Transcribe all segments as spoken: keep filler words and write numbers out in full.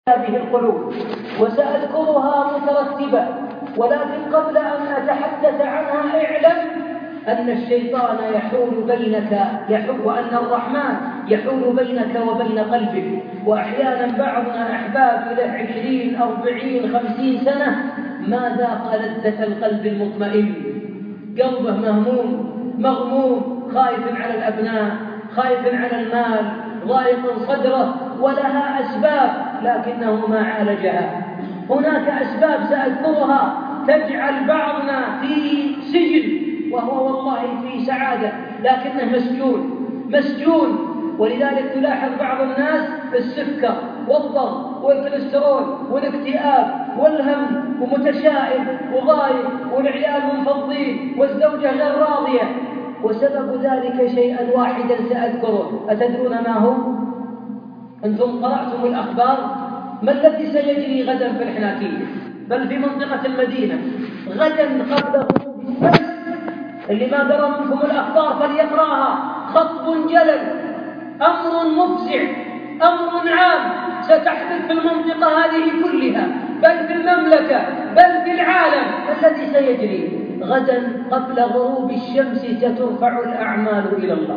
هذه القلوب، وسأذكرها مترتبة، ولكن قبل أن أتحدث عنها اعلم أن الشيطان يحول بينك يحول وأن الرحمن يحول بينك وبين قلبك. وأحيانا بعضنا أحباب له عشرين أربعين خمسين سنة ما ذاق لذة القلب المطمئن، قلبه مهموم مغموم، خايف على الأبناء، خايف على المال، ضايق صدره، ولها أسباب لكنه ما عالجها. هناك أسباب سأذكرها تجعل بعضنا في سجن وهو والله في سعادة، لكنه مسجون مسجون. ولذلك تلاحظ بعض الناس السكر والضغط والكوليسترول والاكتئاب والهم ومتشائم وغايب، والعيال منفضين والزوجة غير راضية، وسبب ذلك شيئا واحدا سأذكره. أتدرون ما هو؟ أنتم قرأتم الأخبار؟ ما الذي سيجري غدا في الحناكية بل في منطقة المدينة غدا قبل غروب الشمس؟ اللي ما درى منكم الأخبار فليقرأها. خطب جلل، أمر مفزع، أمر عام ستحدث في المنطقة هذه كلها، بل في المملكة، بل في العالم. الذي سيجري غدا قبل غروب الشمس سترفع الأعمال إلى الله،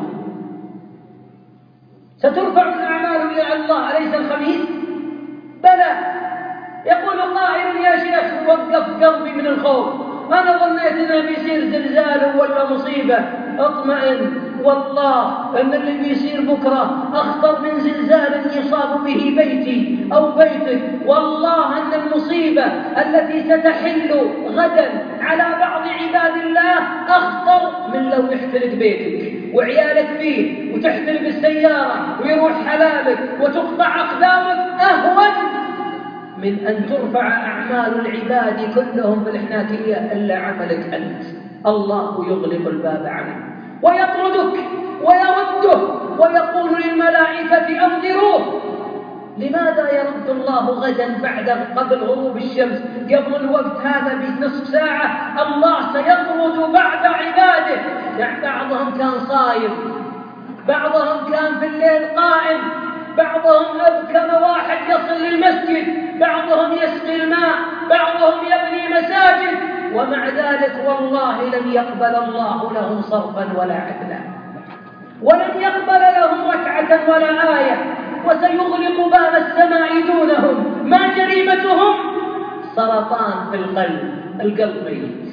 سترفع الأعمال إلى الله. أليس الخميس؟ بلى. يقول قائل يا شيخ وقف قلبي من الخوف، أنا ظنيت أنه بيصير زلزال ولا مصيبة. اطمئن، والله أن اللي بيصير بكرة أخطر من زلزال يصاب به بيتي أو بيتك. والله أن المصيبة التي ستحل غدا على بعض عباد الله أخطر من لو يحترق بيتك وعيالك فيه وتحترق السيارة ويروح حلالك وتقطع أقدامك، أهون من أن ترفع أعمال العباد كلهم في الحناكية إلا عملك أنت. الله يغلق الباب عنه ويطردك ويرده ويقول للملائكة أنذروه. لماذا يرد الله غدا بعد قبل غروب الشمس قبل الوقت هذا بنصف ساعة؟ الله سيطرد بعد عباده. يعني بعضهم كان صايم، بعضهم كان في الليل قائم، بعضهم أبكر واحد يصل للمسجد، بعضهم يسقي الماء، بعضهم يبني مساجد، ومع ذلك والله لن يقبل الله لهم صرفا ولا عدلا، ولن يقبل لهم ركعة ولا آية، وسيغلق باب السماء دونهم. ما جريمتهم؟ سرطان في القلب، القلب ميت،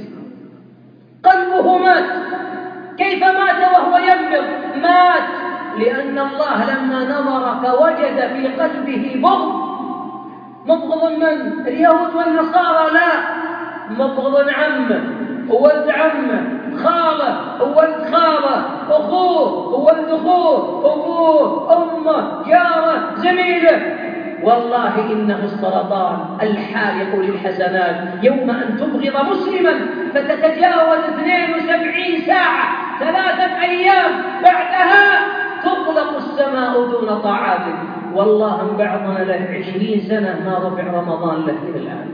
قلبه مات. كيف مات وهو ينبض؟ مات لأن الله لما نظر فوجد في قلبه بغض. مبغض من؟ اليهود والنصارى؟ لا، مبغض عمه وولد عمه، خاله وولد خاله، أخوه وولد أخوه، أبوه، أمه، جاره، زميله. والله إنه السرطان الحالق للحسنات. يوم أن تبغض مسلما فتتجاوز اثنين وسبعين ساعة، ثلاثة أيام بعدها تغلق السماء دون طاعاته. والله بعضنا له عشرين سنة ما رفع رمضان له إلى الآن.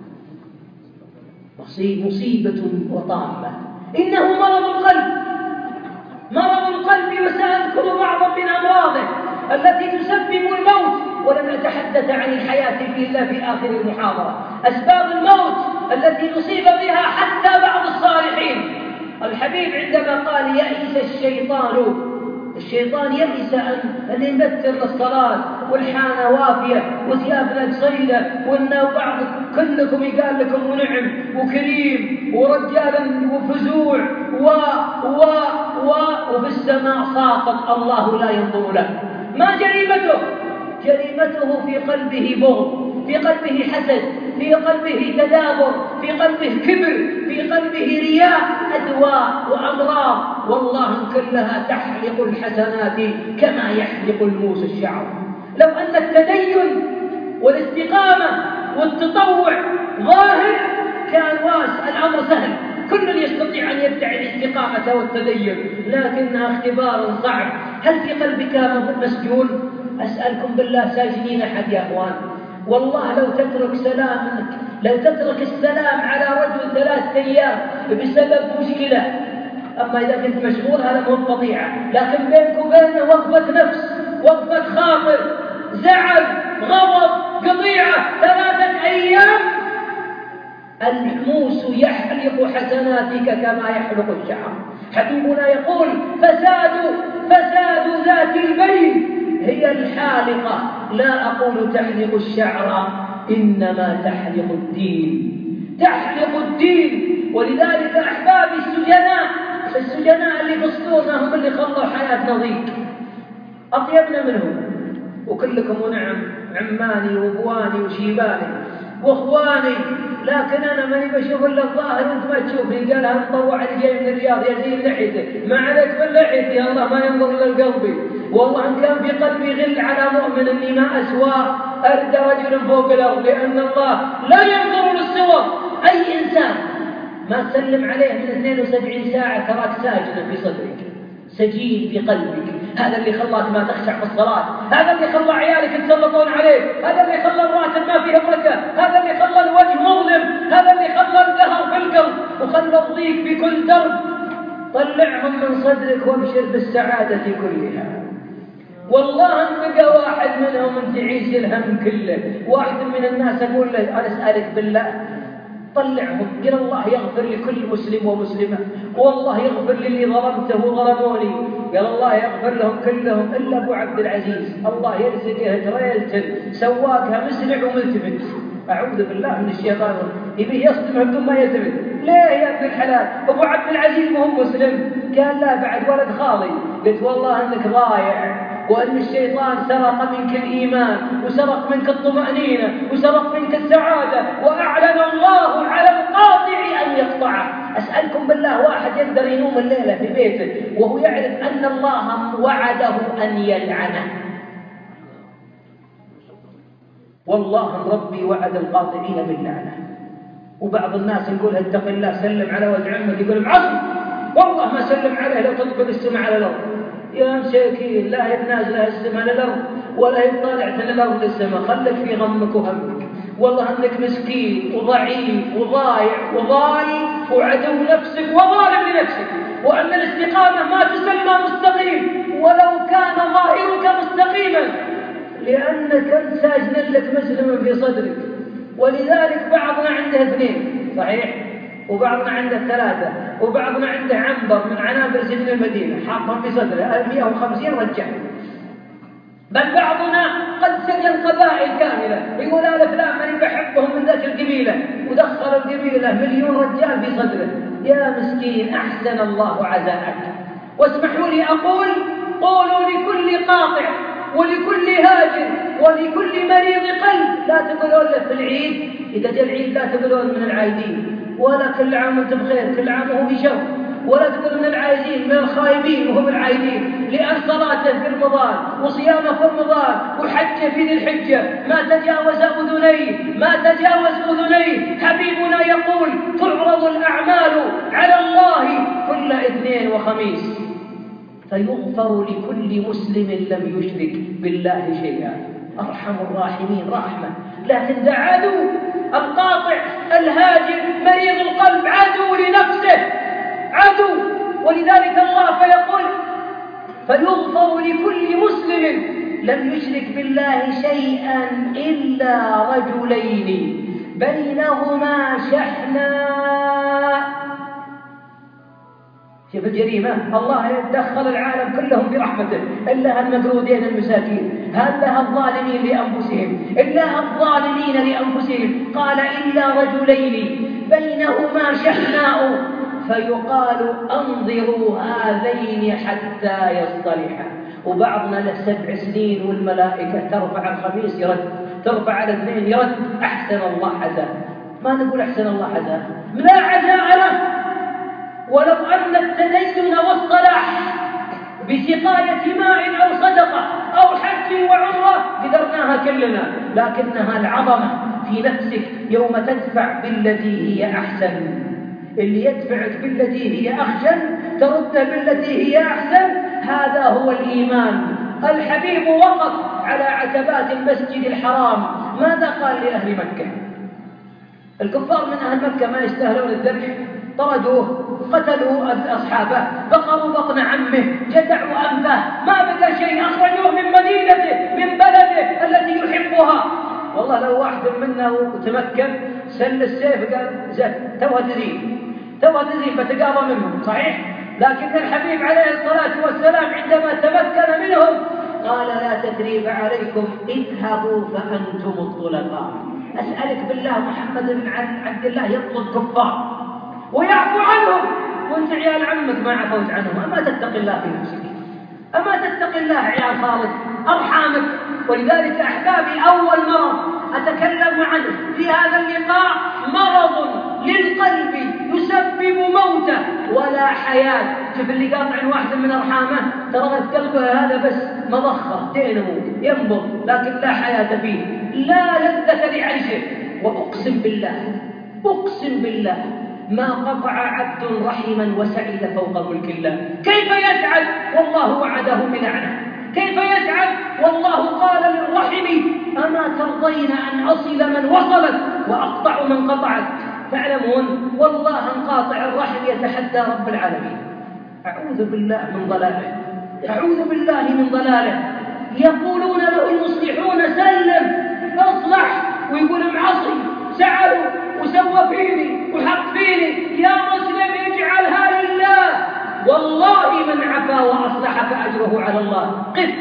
مصيبة وطامة. إنه مرض القلب، مرض القلب. وسأذكر بعضا من أمراضه التي تسبب الموت، ولم نتحدث عن الحياة إلا في آخر المحاضرة. أسباب الموت التي نصيب بها حتى بعض الصالحين. الحبيب عندما قال يئس الشيطان، الشيطان يئس أن يمثل للصلاة والحانة وافية وثيابنا قصيدة، وإنه بعض كلكم يقال لكم ونعم وكريم ورجال وفزوع و و و وفي السماء ساقط الله لا ينظر له. ما جريمته؟ جريمته في قلبه بغض، في قلبه حسد، في قلبه تدابر، في قلبه كبر، في قلبه رياء، أدواء وأضرار. والله كلها تحلق الحسنات كما يحلق الموس الشعر. لو أن التدين والاستقامة والتطوع ظاهر كان واسع الأمر سهل، كل يستطيع أن يدعي الاستقامة والتدين، لكنها اختبار صعب. هل في قلبك مسجون؟ أسألكم بالله ساجنين أحد يا أخوان؟ والله لو تترك سلامك، لو تترك السلام على رجل ثلاثة أيام بسبب مشكلة، أما إذا كنت مشغول هذا مو فضيعة، لكن بينك وبينه وقفة نفس، وقفة خاطر، زعل، غضب، قطيعة ثلاثة أيام الموس يحلق حسناتك كما يحلق الشعر. حبيبنا يقول فساد فساد ذات البين هي الحالقة، لا أقول تحلق الشعر إنما تحلق الدين، تحلق الدين. ولذلك أحبابي السجناء السجناء اللي بسطونا هم اللي خلوا حياتنا ضيق، أطيبنا منهم. وكلكم ونعم عماني وابواني وشيباني واخواني، لكن انا ماني بشوف الا الظاهر وانت ما تشوفني. قالها مطوع اللي جاي من الرياض يزيد لحيته، ما عليك من لحيتي، الله ما ينظر الى قلبي. والله ان كان في قلبي غل على مؤمن اني ما اسوى ارد رجل فوق الارض، لان الله لا ينظر للصور. اي انسان ما تسلم عليه من اثنين وسبعين ساعه تراك ساجدا في صدرك، سجين في قلبك. هذا اللي خلاك ما تخشع في الصلاة، هذا اللي خلى عيالك يتسلطون عليك، هذا اللي خلى الراتب ما فيه بركة، هذا اللي خلى الوجه مظلم، هذا اللي خلى القهر في القلب وخلى الضيق في كل درب. طلعهم من صدرك وابشر بالسعادة كلها. والله ان بقى واحد منهم انت تعيش الهم كله. واحد من الناس اقول له انا اسالك بالله طلعهم، قل الله يغفر لكل مسلم ومسلمة، والله يغفر للي ظلمته وظلموني، قال الله يغفر لهم كلهم إلا أبو عبد العزيز، الله يرزقه تريلتن سواقها مسرع وملتفت. أعوذ بالله من الشيطان، يبيه يصدمه بدون ما يلتفت. ليه يا ابن الحلال؟ أبو عبد العزيز مو مسلم؟ قال لا بعد ولد خالي. قلت والله أنك ضايع، وأن الشيطان سرق منك الإيمان وسرق منك الطمأنينة وسرق منك السعادة، وأعلن الله على القاطع أن يقطعه. أسألكم بالله واحد يقدر ينوم الليلة في بيته وهو يعرف أن الله وعده أن يلعنه؟ والله ربي وعد القاطعين باللعنة. وبعض الناس يقول اتق الله سلم على ولد عمك، يقول معصم والله ما سلم عليه لو تطبق السماء على الأرض. يا مساكين لا ينازل السماء للأرض ولا يطالع الأرض للسماء، خلك في غمك وهمك. والله أنك مسكين وضعيف وضايع وضال وعدو نفسك وظالم لنفسك، وأن الاستقامة ما تسمى مستقيم ولو كان ظاهرك مستقيما، لأنك أنت ساجن لك مسلم في صدرك. ولذلك بعضنا عنده اثنين صحيح، وبعضنا عنده ثلاثة، وبعضنا عنده عنبر من عنابر سجن المدينة حاطهم في صدره مئة وخمسين رجال. بل بعضنا قد سجن قبائل كاملة، يقول هذا فلان من بحبهم من ذاك القبيلة، ودخل القبيلة مليون رجال في صدره. يا مسكين أحسن الله عزاءك. واسمحوا لي أقول قولوا لكل قاطع ولكل هاجر ولكل مريض قلب لا تقولون له في العيد، إذا جاء العيد لا تقولون من العايدين، ولا كل عام وانتم بخير، كل عام وهو بشر، ولا تقول من العايدين، من الخايبين وهم العايدين. لأن صلاته في رمضان وصيامه في رمضان وحجه في ذي الحجة ما تجاوز أذنيه، ما تجاوز أذنيه. حبيبنا يقول تعرض الأعمال على الله كل اثنين وخميس فيغفر لكل مسلم لم يشرك بالله شيئا. أرحم الراحمين رحمة. لكن ده عدو القاطع الهاجر مريض القلب، عدو لنفسه، عدو. ولذلك الله فيقول فيغفر لكل مسلم لم يشرك بالله شيئا إلا رجلين بينهما شحناء. شوف الجريمة، الله يدخل العالم كلهم برحمته إلا المجرودين المساكين، إلا الظالمين لأنفسهم، إلا الظالمين لأنفسهم. قال إلا رجلين بينهما شحناء فيقال أنظروا هذين حتى يصطلحا. وبعضنا له سبع سنين والملائكة ترفع الخميس يرد، ترفع الاثنين يرد. أحسن الله عزاء. ما نقول أحسن الله عزاء، لا عزاء له. ولو أن التدين والصلاح بسقاية ماء أو صدقة أو حج وعمرة قدرناها كلنا، لكنها العظمة في نفسك يوم تدفع بالتي هي أحسن. اللي يدفعك بالتي هي أحسن ترده بالتي هي أحسن، هذا هو الإيمان. الحبيب وقف على عتبات المسجد الحرام، ماذا قال لأهل مكة؟ الكفار من أهل مكة ما يستاهلون الذبح، طردوه، قتلوا أصحابه، بقروا بطن عمه، جدعوا أنفه، ما بقى شيء، أخرجوه من مدينته من بلده التي يحبها. والله لو واحد منا وتمكن سل السيف قال زين توها تزين توها تزين فتقاضى منهم صحيح، لكن الحبيب عليه الصلاة والسلام عندما تمكن منهم قال لا تثريب عليكم اذهبوا فأنتم الطلقاء. أسألك بالله محمد بن عبد الله يطلق كفار ويعفو عنهم وانت عيال عمك ما عفوت عنهم، أما تتقي الله في نفسك، أما تتقي الله عيال خالد أرحامك. ولذلك أحبابي أول مرض أتكلم عنه في هذا اللقاء مرض للقلب يسبب موته ولا حياة. شوف اللي قاطع واحد من أرحامه ترى قلبه هذا بس مضخة دينمو ينبض لكن لا حياة فيه، لا لذة لعيشه. وأقسم بالله أقسم بالله ما قطع عبد رحما وسعد فوق ملك الله. كيف يسعد والله وعده بلعنه؟ كيف يسعد والله قال للرحم أما ترضين أن أصل من وصلت وأقطع من قطعت؟ تعلمون والله أن قاطع الرحم يتحدى رب العالمين. أعوذ بالله من ضلاله، أعوذ بالله من ضلاله. يقولون له المصلحون سلم اصلح، ويقول معصي سعلوا وسوى فيني وحط فيني. يا مسلم اجعلها لله، والله من عفا وأصلح فأجره على الله. قف.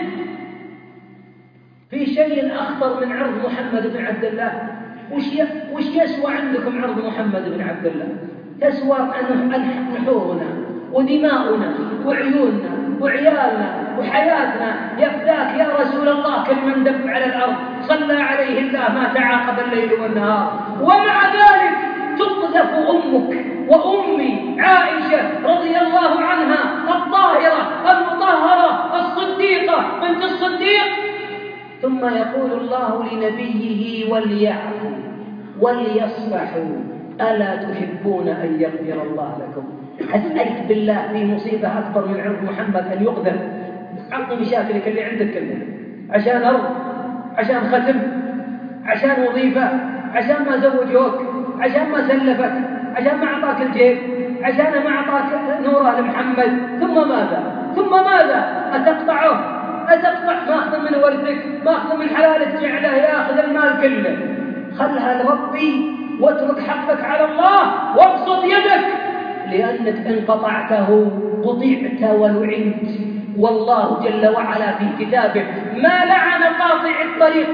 في شيء أخطر من عرض محمد بن عبد الله. وش وش يسوى عندكم عرض محمد بن عبد الله؟ تسوى نحورنا ودماؤنا وعيوننا وعيالنا وحياتنا. يفداك يا رسول الله كل من دب على الأرض صلى عليه الله ما تعاقب الليل والنهار. ومع ذلك تقذف أمك وأمي عائشة رضي الله عنها الطاهرة المطهرة الصديقة بنت الصديق، ثم يقول الله لنبيه وليعفوا وليصفحوا ألا تحبون أن يغفر الله لكم؟ أسألك بالله في مصيبة أكبر من عرض محمد أن يقذف؟ عطني مشاكلك اللي عندك كلها عشان أرض، عشان ختم، عشان وظيفة، عشان ما زوجوك، عشان ما سلفك، عشان ما أعطاك الجيب، عشان ما أعطاك نوره لمحمد. ثم ماذا؟ ثم ماذا؟ أتقطعه؟ أتقطع ما أخذ من ورثك، ما أخذ من حلالك جعله يأخذ المال كله. خلها لربي واترك حقك على الله وابسط يدك، لأنك إن قطعته قطعت ولعنت. والله جل وعلا في كتابه ما لعن قاطع الطريق.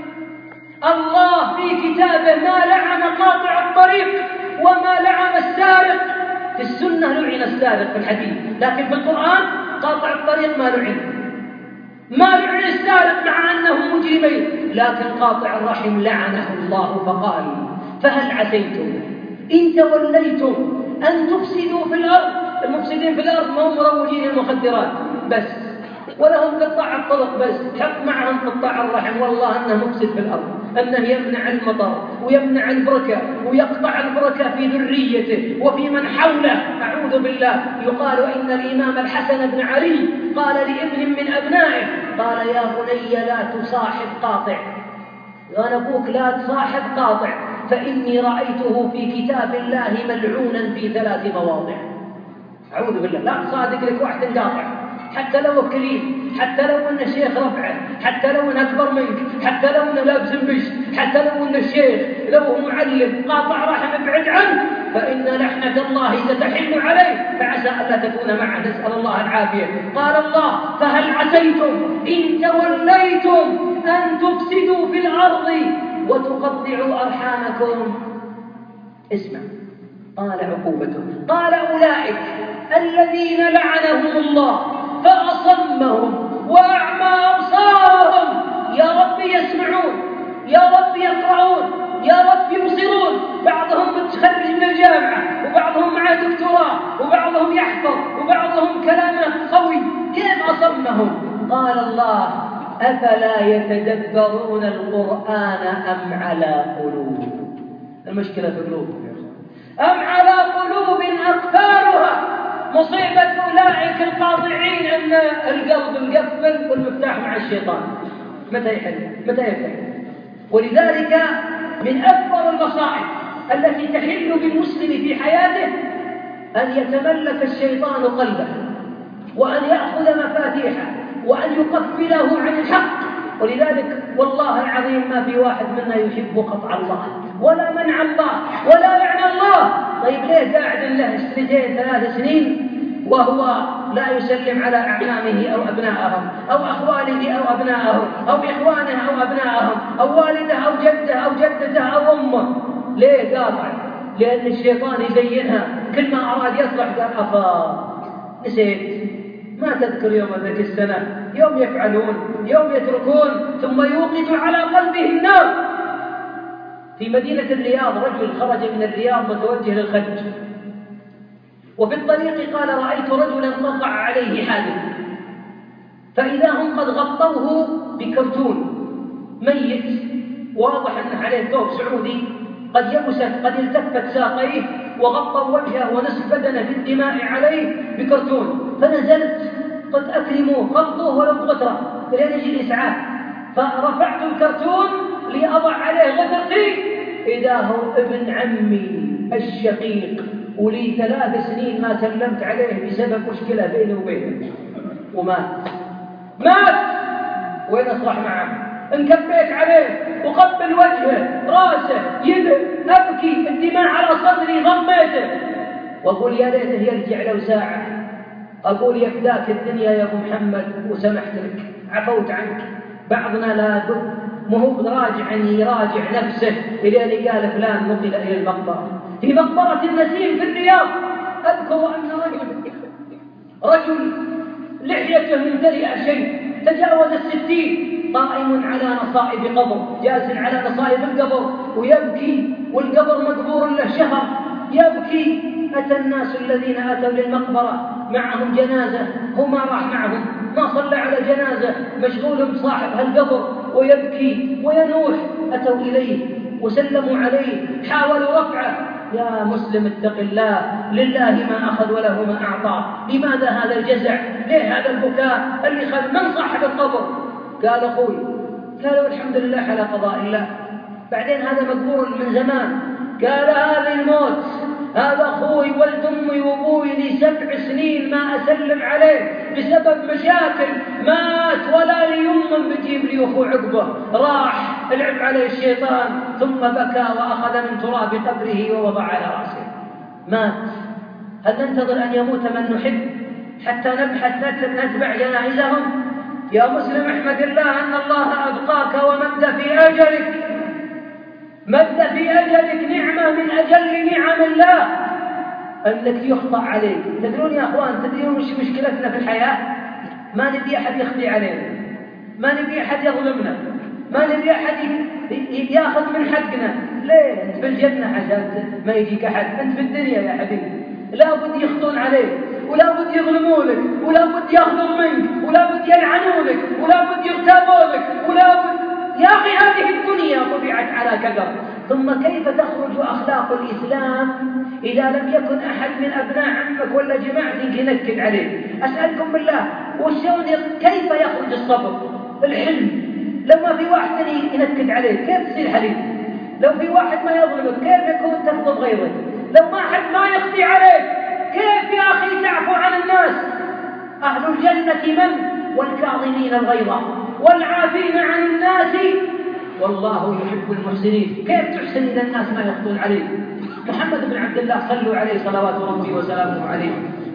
الله في كتابه ما لعن قاطع الطريق وما لعن السارق. في السنة لعن السارق في الحديث، لكن في القرآن قاطع الطريق ما لعن. ما لعن السارق مع أنهم مجرمين، لكن قاطع الرحم لعنه الله فقال فهل عسيتم إن توليتم أن تفسدوا في الأرض؟ المفسدين في الأرض ما هم مروجين المخدرات بس ولهم قطاع الطرق بس، حق معهم قطاع الرحم. والله أنه مفسد في الأرض، أنه يمنع المطر ويمنع البركة ويقطع البركة في ذريته وفي من حوله. أعوذ بالله. يقال إن الإمام الحسن بن علي قال لابن من أبنائه قال يا بني لا تصاحب قاطع، قال أبوك لا تصاحب قاطع فإني رأيته في كتاب الله ملعونا في ثلاث مواضع. أعوذ بالله. لا تصادق لك واحد قاطع حتى لو كريم، حتى لو أن الشيخ رفعه، حتى لو أن أكبر منك، حتى لو أن لابس بش، حتى لو أن الشيخ لو معلم قاطع رحم ابعد عنه فإن لعنة الله ستحل عليه فعسى ألا تكون معه. نسأل الله العافية. قال الله فهل عسيتم إن توليتم أن تفسدوا في الأرض وتقطعوا أرحامكم؟ اسمع. قال عقوبته قال أولئك الذين لعنهم الله فأصمهم وأعمى أبصارهم. يا رب يسمعون، يا رب يقرؤون، يا رب يبصرون. بعضهم متخرج من الجامعة وبعضهم معه دكتوراه وبعضهم يحفظ وبعضهم كلامه قوي. كيف أصمهم؟ قال الله أفلا يتدبرون القرآن أم على قلوب؟ المشكلة في قلوب أم على قلوب أقفالها. مصيبة أولئك القاطعين أن القلب مقفل والمفتاح مع الشيطان. متى يحل؟ متى يفتح؟ ولذلك من أكبر المصائب التي تحل بالمسلم في حياته أن يتملك الشيطان قلبه وأن يأخذ مفاتيحه وأن يقفله عن الحق ولذلك والله العظيم ما في واحد منا يحب قطع الله ولا منع الله ولا لعن الله. طيب ليه قاعد له سنتين ثلاث سنين وهو لا يسلم على أعمامه أو أبنائهم أو أخواله أو أبنائهم أو إخوانه أو أبنائهم أو والده أو جده أو جدته أو أمه؟ ليه قاطع؟ لأن الشيطان يزينها، كل ما أراد يصلح قال أفا نسيت، ما تذكر يوم ذاك السنة، يوم يفعلون يوم يتركون، ثم يوقد على قلبه النار. في مدينة الرياض رجل خرج من الرياض متوجه للخج، وفي الطريق قال رأيت رجلا وقع عليه حادث، فإذا هم قد غطوه بكرتون ميت، واضح أن عليه ثوب سعودي قد يبست قد التفت ساقيه، وغطوا وجهه ونصف بدنه في الدماء عليه بكرتون. فنزلت قلت أكرموه غطوه ولو بغترة لأن يجي الإسعاف، فرفعت الكرتون لأضع عليه غترتي، إذا هو ابن عمي الشقيق ولي ثلاث سنين ما سلمت عليه بسبب مشكلة بيني وبينه، ومات. مات وين أصلح معه؟ انكبيت عليه وقبل وجهه راسه يده، أبكي الدماء على صدري ضميته، وأقول يا ليته يرجع لو ساعة، أقول يفداك الدنيا يا أبو محمد وسمحت لك عفوت عنك. بعضنا لا بد مهو راجع يراجع نفسه إلى اللي قال فلان نقل إلى المقبرة. في مقبرة النسيم في الرياض أذكر أن رجل رجل لحيته ممتلئة شيء تجاوز الستين، قائم على نصائب قبر، جالس على نصائب القبر ويبكي، والقبر مقبور له شهر يبكي. أتى الناس الذين أتوا للمقبرة معهم جنازة، هو ما راح معهم، ما صلى على جنازة، مشغول بصاحب هالقبر ويبكي وينوح. أتوا إليه وسلموا عليه، حاولوا رفعه. يا مسلم اتق الله، لله ما أخذ وله ما أعطى، لماذا هذا الجزع؟ ليه هذا البكاء اللي خذ من صاحب القبر؟ قال أخوي، قالوا الحمد لله على قضاء الله، بعدين هذا مقبور من زمان. قال هذا الموت، هذا أخوي ولد أمي وأبوي لي سبع سنين ما أسلم عليه بسبب مشاكل، مات ولا لي يمن بجيب لي أخو عقبه، راح العب عليه الشيطان ثم بكى وأخذ من تراب قبره ووضع على رأسه، مات. هل ننتظر أن يموت من نحب حتى نبحث نتبع جنائزهم؟ يا مسلم احمد الله أن الله أبقاك ومد في أجلك، مد في أجلك نعمة من أجل نعم الله أنك يخطأ عليك. تدرون يا أخوان، تدرون مش مشكلتنا في الحياة؟ ما نبي أحد يخطي علينا، ما نبي أحد يظلمنا، ما نبي أحد يأخذ من حقنا. ليه؟ أنت في الجنة عشان ما يجيك أحد، أنت في الدنيا يا حبيبي لا بد يخطون عليك، ولا بد يظلمونك، ولا بد يأخذوا منك، ولا بد يلعنونك، ولا بد يغتابونك، ولا بد. يا أخي هذه الدنيا طبعت على كدر. ثم كيف تخرج أخلاق الإسلام إذا لم يكن أحد من أبناء عمك ولا جماعتك ينكد عليك؟ أسألكم بالله وشون كيف يخرج الصبر الحلم؟ لو ما في واحد ينكد عليك كيف تصير حليم؟ لو في واحد ما يظلمك كيف يكون تغضب غيرك؟ لو ما حد ما يخطي عليك كيف يا أخي تعفو عن الناس؟ أهل الجنة من؟ والكاظمين الغيظ والعافين عن الناس والله يحب المحسنين. كيف تحسن إذا الناس ما يخطون عليك؟ محمد بن عبد الله صلوا عليه صلوات ربي وسلامه عليه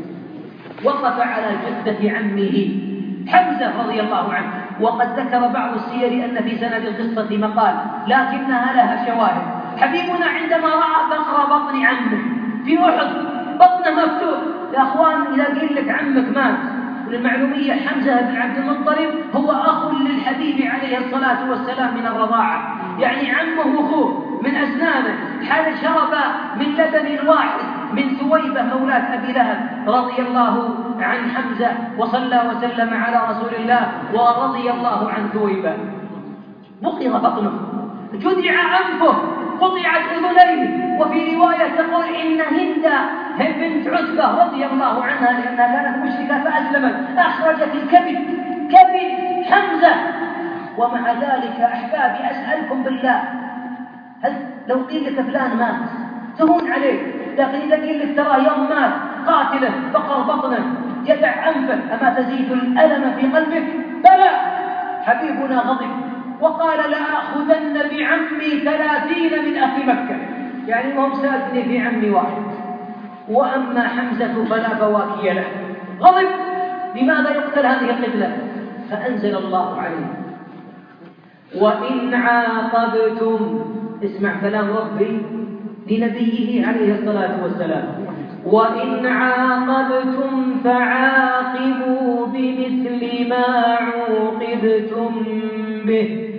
وقف على جثة عمه حمزة رضي الله عنه، وقد ذكر بعض السير أن في سند القصة مقال لكنها لها شواهد. حبيبنا عندما رأى ذكر بطن عمه في أحد بطنه مفتوح، يا أخوان إذا قيل لك عمك مات، للمعلومية حمزة بن عبد المطلب هو أخ للحبيب عليه الصلاة والسلام من الرضاعة، يعني عمه وأخوه من أسنانه، حال شرب من لبن واحد من ثويبة مولاة أبي لهب رضي الله عن حمزة وصلى وسلم على رسول الله ورضي الله عن ثويبة. نقر بطنه، جدع أنفه، قطعت أذنيه، وفي رواية تقول إن هند بنت عتبة رضي الله عنها لأنها كانت مشركة فأسلمت أخرجت الكبد كبد حمزة. ومع ذلك أحبابي أسألكم بالله، هل لو قيل لك فلان مات تهون عليه، لكن إذا قيل لك ترى يوم مات قاتله فقر بطنه جدع أنفه، أما تزيد الألم في قلبك؟ بلى. حبيبنا غضب وقال لآخذن بعمي ثلاثين من أهل مكة، يعني ما هم ساكنين في عمي واحد، وأما حمزة فلا بواكي له. غضب لماذا يقتل هذه القبلة؟ فأنزل الله عليه وإن عاقبتم، اسمع كلام ربي لنبيه عليه الصلاة والسلام، وإن عاقبتم فعاقبوا بمثل ما عوقبتم به،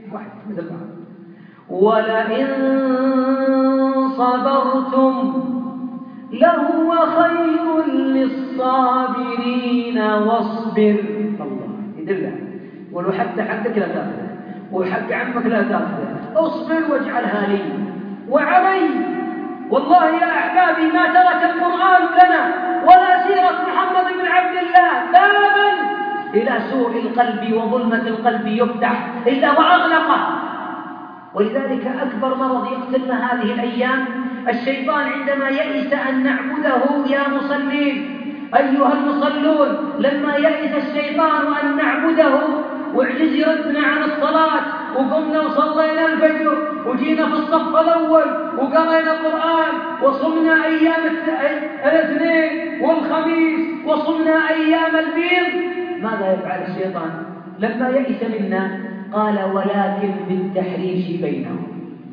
ولئن صبرتم لهو خير للصابرين واصبر. الله يدلع، ولو حتى حقك لا تأخذه وحق عمك لا تأخذه، اصبر واجعلها لي وعلي. والله يا أحبابي ما ترك القرآن لنا ولا سيرة محمد بن عبد الله بابا إلى سوء القلب وظلمة القلب يفتح إلا وأغلقه. ولذلك أكبر مرض يقتلنا هذه الأيام الشيطان عندما يئس أن نعبده. يا مصلين أيها المصلون، لما يئس الشيطان أن نعبده وعجز ردنا عن الصلاة وقمنا وصلينا الفجر وجينا في الصف الأول وقرأنا القرآن وصمنا أيام الاثنين والخميس وصمنا أيام البيض، ماذا يفعل الشيطان لما يئس منا؟ قال ولكن بالتحريش بينهم،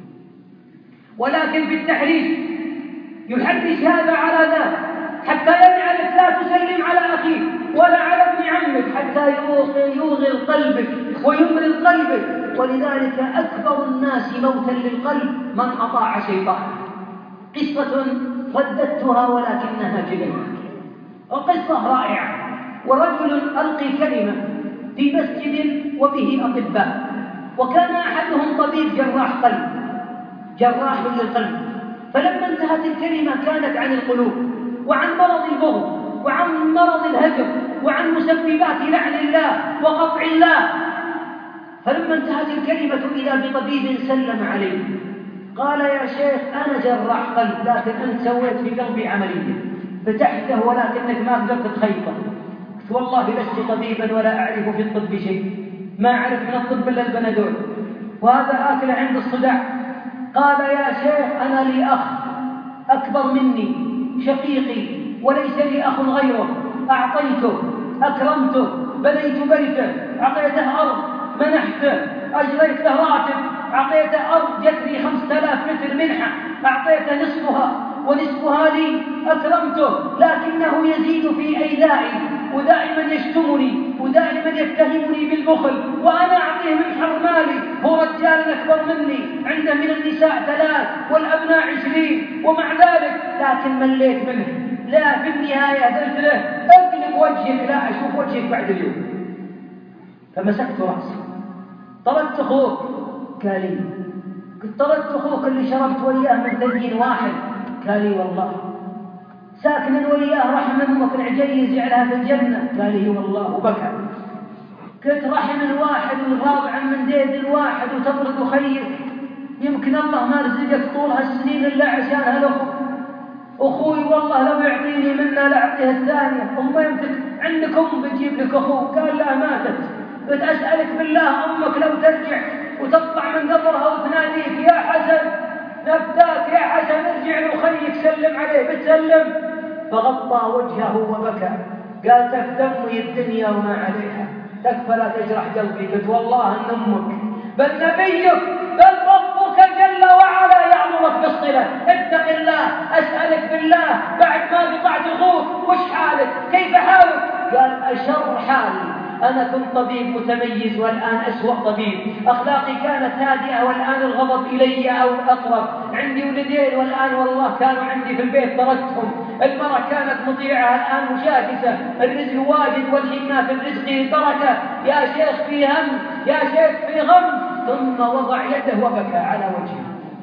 ولكن بالتحريش يحرش هذا على ذا حتى يجعلك لا تسلم على أخيك ولا على ابن عمك، حتى يوغل قلبك ويمرض قلبك. ولذلك أكبر الناس موتا للقلب من أطاع شيطانا. قصة رددتها ولكنها جميلة، وقصة رائعة. ورجل ألقي كلمة في مسجد وبه أطباء، وكان أحدهم طبيب جراح قلب، جراح للقلب. فلما انتهت الكلمة كانت عن القلوب وعن مرض البغض وعن مرض الهجر وعن مسببات لعن الله وقطع الله. فلما انتهت الكلمة إذا بطبيب سلم عليه قال يا شيخ أنا جراح قلب، لكن أنت سويت في قلبي عملية، فتحته ولكنك ما قدرت تخيطه. والله لست طبيبا ولا أعرف في الطب شيء، ما أعرف من الطب إلا البنادول، وهذا آكل عند الصداع. قال يا شيخ أنا لي أخ أكبر مني شقيقي وليس لي أخ غيره، أعطيته أكرمته بنيت بيته أعطيته أرض منحته أجريت له راتب أعطيته أرض جتني خمسة آلاف متر منحة أعطيته نصفها ونصفها لي أكرمته، لكنه يزيد في إيذائي ودائما يشتمني ودائما يتهمني بالبخل وأنا أعطيه من حرمالي. هو رجال أكبر مني عنده من النساء ثلاث والأبناء عشرين، ومع ذلك لكن مليت منه. لا في النهاية قلت له اقلب وجهك لا أشوف وجهك بعد اليوم. فمسكت رأسي طردت أخوك، قال لي قلت طردت أخوك اللي شربت وياه من ثدين واحد، قال لي والله ساكنا وياه رحم أمك العجيز يجعلها في الجنة، قال لي والله وبكى. قلت رحم الواحد والرابع من زيد الواحد وتبرد وخير، يمكن الله ما رزقك طول هالسنين إلا عشان هالأخو. أخوي والله لو يعطيني منها لأعطيها الثانية، أم يمسك عندك أم بتجيب لك أخو، قال لا ماتت. قلت أسألك بالله أمك لو ترجع وتطلع من قبرها وتناديك يا حسن نفداك يا حسن ارجع لأخيك سلم عليه بتسلم؟ فغطى وجهه وبكى قال تفدمي الدنيا وما عليها، تكفى لا تجرح قلبي. قلت والله أن أمك بل نبيك بل ربك جل وعلا يأمرك بالصلة، اتق الله. أسألك بالله بعد ما قطعت أخوك وش حالك كيف حالك؟ قال أشر حالي، أنا كنت طبيب متميز والآن أسوأ طبيب، أخلاقي كانت هادئة والآن الغضب إلي أو أقرب، عندي ولدين والآن والله كانوا عندي في البيت تركتهم، المرأة كانت مطيعة الآن مشاكسة، الرزق واجد والحين ما في الرزق بركة. يا شيخ في هم يا شيخ في غم. ثم وضع يده وبكى على وجهه.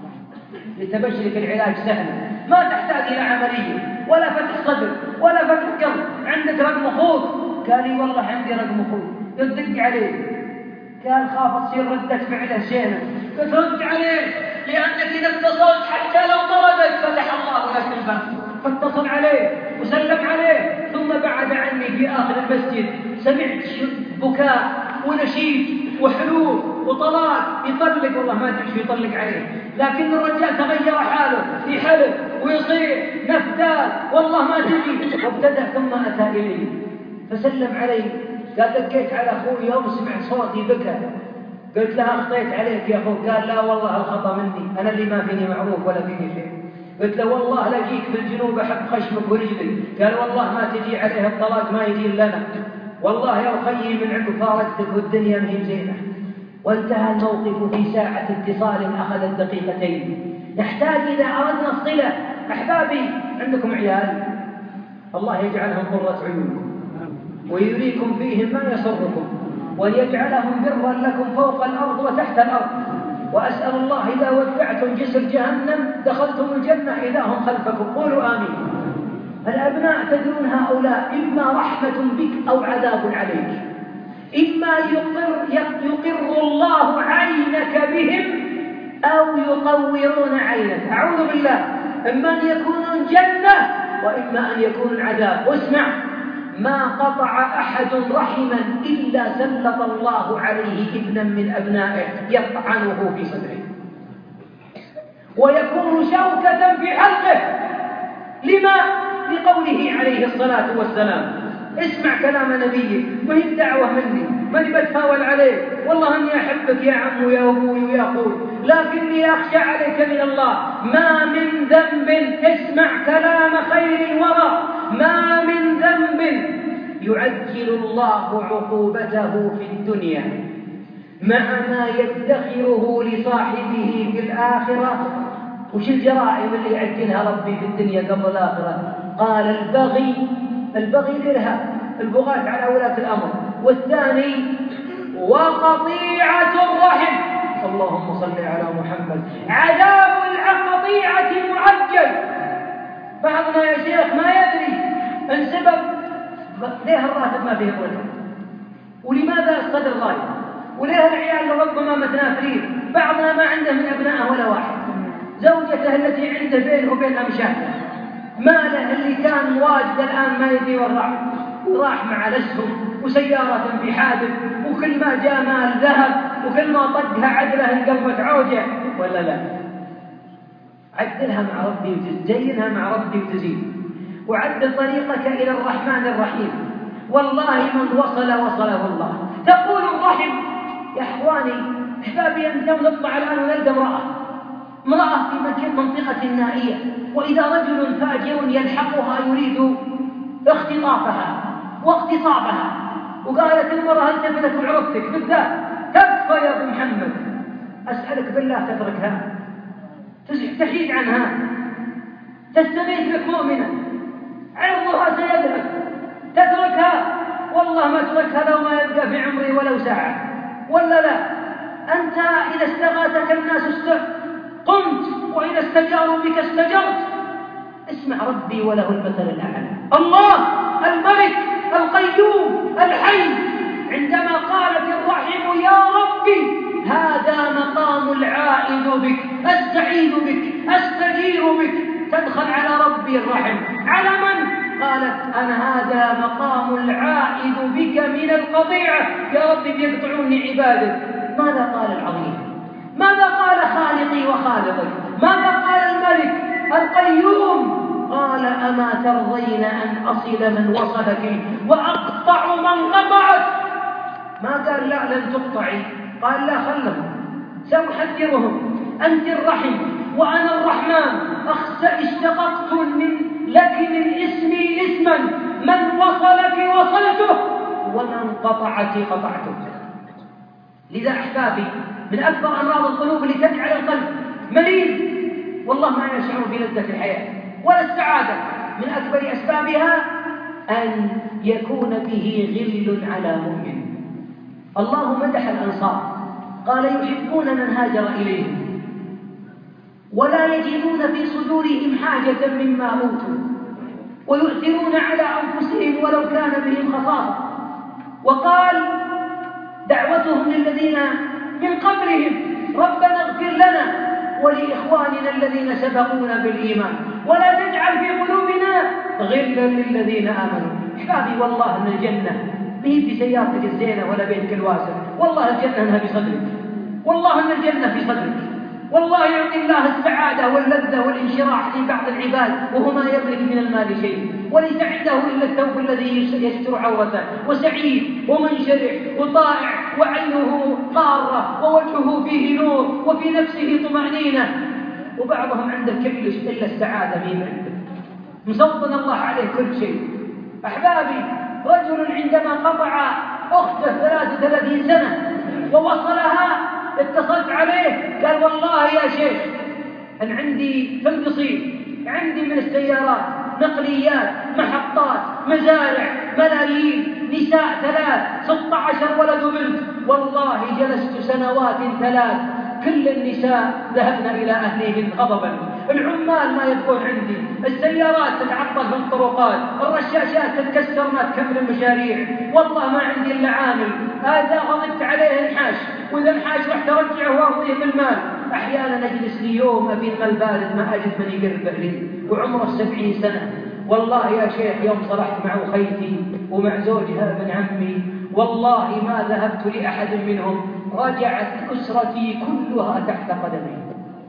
لتبشرك العلاج سهل، ما تحتاج إلى عملية ولا فتح صدر ولا فتح قلب. عندك رقم أخوك؟ قال لي والله عندي رقم أخوك. قلت دق عليه. قال خاف تصير ردة فعله زينة. قلت رد عليه لأنك إذا اتصلت حتى لو طردك فتح الله لك الباب. فاتصل عليه وسلم عليه ثم بعد عني في آخر المسجد. سمعت بكاء ونشيد وحلول وطلاق، يطلق والله ما أدري شو يطلق عليه، لكن الرجال تغير حاله، يحلف ويصيح نفتال والله ما تجي، وابتدأ ثم أتى إليه فسلم علي، قال لقيت على أخوي يوم سمعت صوتي بكى، قلت له أخطيت عليك يا أخوي، قال لا والله الخطأ مني، أنا اللي ما فيني معروف ولا فيني شيء. قلت له والله لجيك في الجنوب أحب خشمك ورجلي، قال والله ما تجي عليه الطلاق ما يجي لنا، والله يا أخي من عقب فارقتك والدنيا مهي زينة. وانتهى الموقف في ساعة اتصال أخذت دقيقتين. نحتاج إذا أردنا الصلة أحبابي، عندكم عيال الله يجعلهم قرة عيونكم ويريكم فيهم ما يسركم وليجعلهم برا لكم فوق الأرض وتحت الأرض، وأسأل الله إذا ودعتم جسر جهنم دخلتم الجنة إذا هم خلفكم، قولوا آمين. الأبناء تدرون هؤلاء إما رحمة بك أو عذاب عليك، إما يقر, يقر الله عينك بهم أو يقورون عينك، أعوذ بالله، إما أن يكونون جنة وإما أن يكونون عذاب. واسمع، ما قطع أحد رحما إلا سلط الله عليه ابنا من أبنائه يطعنه في صدره ويكون شوكة في حلقه. لما؟ لقوله عليه الصلاة والسلام. اسمع كلام نبيه، وهي الدعوة مني، ماني بتفاول عليك، والله أني أحبك يا عم ويا أبوي ويا أخوي، لكني أخشى عليك من الله. ما من ذنب، اسمع كلام خير الورى، ما من ذنب يعجل الله عقوبته في الدنيا مع ما يدخره لصاحبه في الآخرة. وش الجرائم اللي يعجلها ربي في الدنيا قبل الآخرة؟ قال البغي، البغي الإرهاب، البغاة على ولاة الأمر، والثاني وقطيعة الرحم. اللهم صل على محمد. عذاب القطيعة معجل. بعضنا يا شيخ ما يدري السبب، ليه الراتب ما فيه رجل، ولماذا الصدر ضايق، وليه العيال ربما متنافرين، بعضنا ما عنده من أبنائه ولا واحد، زوجته التي عنده بينه وبين أمشاته، ماله اللي كان مواجد الآن ما يدري وراح، وراح مع الأسهم وسيارة في حادث، وكل ما جاء مال ذهب، وكل ما طقها عدله انقلبت عوجة، ولا لا؟ عدلها مع ربي وتزينها مع ربي وتزين، وعدل طريقك إلى الرحمن الرحيم. والله من وصل وصله الله. تقول الرحم يا إخواني أحبابي، أنت نطلع الآن ونلقى امرأة امرأة في منطقة نائية، وإذا رجل فاجر يلحقها يريد اختطافها واغتصابها، وقالت المرأة التفتت وعرفتك بالذات، تكفى يا ابو محمد، أسألك بالله تتركها، تحيد عنها، تستغيث بك مؤمنا، عرضها سيدرك، تتركها، والله ما تركها لو ما يبقى في عمري ولو ساعة، ولا لا؟ أنت إذا استغاثك الناس است... قمت، وإذا استجاروا بك استجرت. اسمع ربي وله المثل الأعلى، الله الملك القيوم الحي، عندما قالت الرحم يا ربي هذا مقام العائد بك، أستعيذ بك، أستجير بك، تدخل على ربي الرحم، على من؟ قالت أنا هذا مقام العائد بك من القطيعة، يا ربي بيقطعوني عبادك. ماذا قال العظيم؟ ماذا قال خالقي وخالقك؟ ماذا قال الملك القيوم؟ قال أما ترضين أن أصل من وصلك وأقطع من قطعك؟ ما قال لا لن تقطعي، قال لا خلهم سأحذرهم، أنت الرحم وأنا الرحمن، اشتققت من لك من اسمي اسما، من وصلك وصلته ومن قطعك قطعته. لذا أحبابي من أكبر أمراض القلوب اللي تجعل القلب مليء والله ما يشعر بلذة الحياة ولا السعادة، من أكبر أسبابها أن يكون به غل على مؤمن. الله مدح الأنصار، قال يحبون من هاجر إليهم ولا يجدون في صدورهم حاجة مما أوتوا ويؤثرون على أنفسهم ولو كان بهم خصاصة. وقال دعوتهم للذين من قبلهم ربنا اغفر لنا ولإخواننا الذين سبقونا بالإيمان ولا تجعل في قلوبنا غلا للذين آمنوا. أحبابي والله أن الجنة ما هي بسيارتك الزينة ولا بيتك الواسع، والله الجنة أنها في صدرك، والله أن الجنة في صدرك، والله يعطي الله السعادة واللذة والانشراح لبعض العباد وهو ما يملك من المال شيء، وليس عنده إلا الثوب الذي يستر عورته، وسعيد ومنشرح وطائع وعينه قارة ووجهه فيه نور وفي نفسه طمأنينة. وبعضهم عنده كل شيء إلا السعادة مين عنده، مسلطن الله عليه كل شيء. أحبابي، رجل عندما قطع أخته ثلاث وثلاثين سنة ووصلها اتصلت عليه قال والله يا شيخ أنا عندي في القصير عندي من السيارات نقليات محطات مزارع ملايين نساء ثلاث ستة عشر ولد وبنت، والله جلست سنوات ثلاث كل النساء ذهبنا إلى أهليهن غضبا، العمال ما يبقون عندي، السيارات تتعطل في الطرقات، الرشاشات تتكسر ما تكمل المشاريع، والله ما عندي إلا عامل، هذا غضبت عليه انحاش، وإذا انحاش رح ترجعه وأرضيه بالمال. أحيانا أجلس لي يوم أبي المال بارد ما أجد من يقرب لي وعمره سبعين سنة. والله يا شيخ يوم صلحت مع أخيتي ومع زوجها ابن عمي والله ما ذهبت لأحد منهم، رجعت أسرتي كلها تحت قدمي.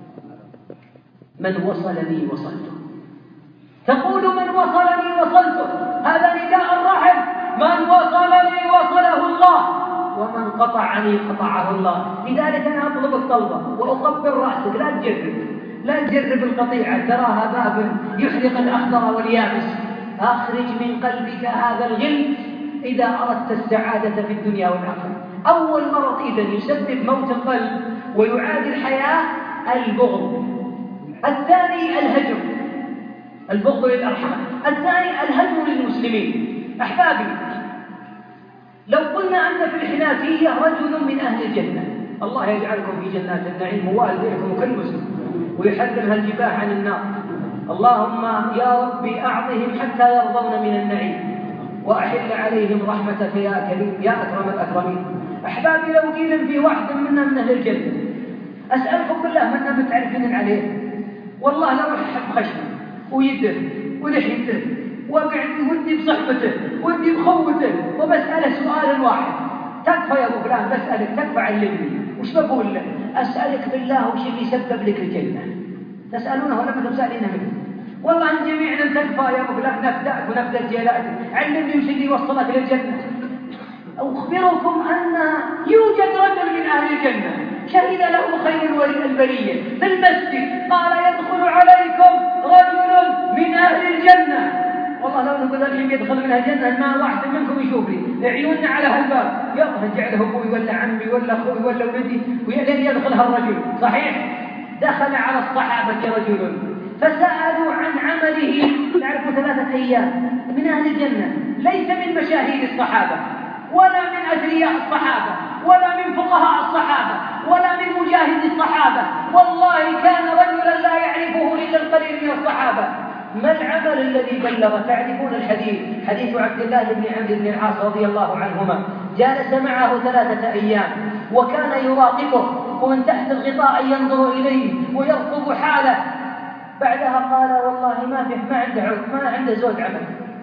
من وصلني وصلته. تقول من وصلني وصلته، هذا نداء الرحم. من وصلني وصله الله، ومن قطعني قطعه الله. لذلك أنا أطلبك طلبة وأقبل رأسك، لا تجرب لا تجرب القطيعة، تراها باب يحرق الأخضر واليابس. أخرج من قلبك هذا الغل إذا أردت السعادة في الدنيا والآخرة. أول مرض إذن يسبب موت القلب ويعادي الحياة البغض. الثاني الهجر، البغض للأرحام. الثاني الهجر للمسلمين. أحبابي، لو قلنا أن في الحنافية رجل من أهل الجنة، الله يجعلكم في جنات النعيم ووالديكم وكل مسلم ويحرمها الجباه عن النار. اللهم يا ربي أعطهم حتى يرضون من النعيم وأحل عليهم رحمتك يا كريم يا أكرم الأكرمين. أحبابي، لو قيل في واحد منا من أهل الجنة، أسألكم بالله من بتعرفين عليه؟ والله لو أحب خشمه ويده ولحيته وقعد ودي بصحبته ودي بخوته وبسأله سؤال واحد، تكفى يا أبو فلان بسألك تكفى علمني، وش بقول له؟ أسألك بالله وش اللي يسبب لك الجنة؟ تسألونه ولا ما تسألينه منه؟ والله أن جميعنا تكفى يا أبو فلان نفدأك ونفدأ جيلاتك، علمني وش اللي يوصلك للجنة. أخبركم أن يوجد رجل من أهل الجنة شهد له خير البرية في المسجد، قال يدخل عليكم رجل من أهل الجنة. والله لو نقول الحين يدخل من الجنة ما واحد منكم يشوف لي عيوننا على هالباب، يلا جعله أبوي ولا عمي ولا أخوي ولا ولدي ويلين يدخل هالرجل. صحيح دخل على الصحابة رجل فسألوا عن عمله، نعرف ثلاثة أيام من أهل الجنة، ليس من مشاهير الصحابة ولا من أثرياء الصحابة ولا من فقهاء الصحابة ولا من مجاهد الصحابة، والله كان رجلا لا يعرفه إلا القليل من الصحابة. ما العمل الذي بلغ؟ تعرفون الحديث، حديث عبد الله بن عمرو بن العاص رضي الله عنهما، جالس معه ثلاثة أيام وكان يراقبه ومن تحت الغطاء ينظر إليه ويرقب حاله. بعدها قال والله ما فيه ما عنده ما عنده زود عمل،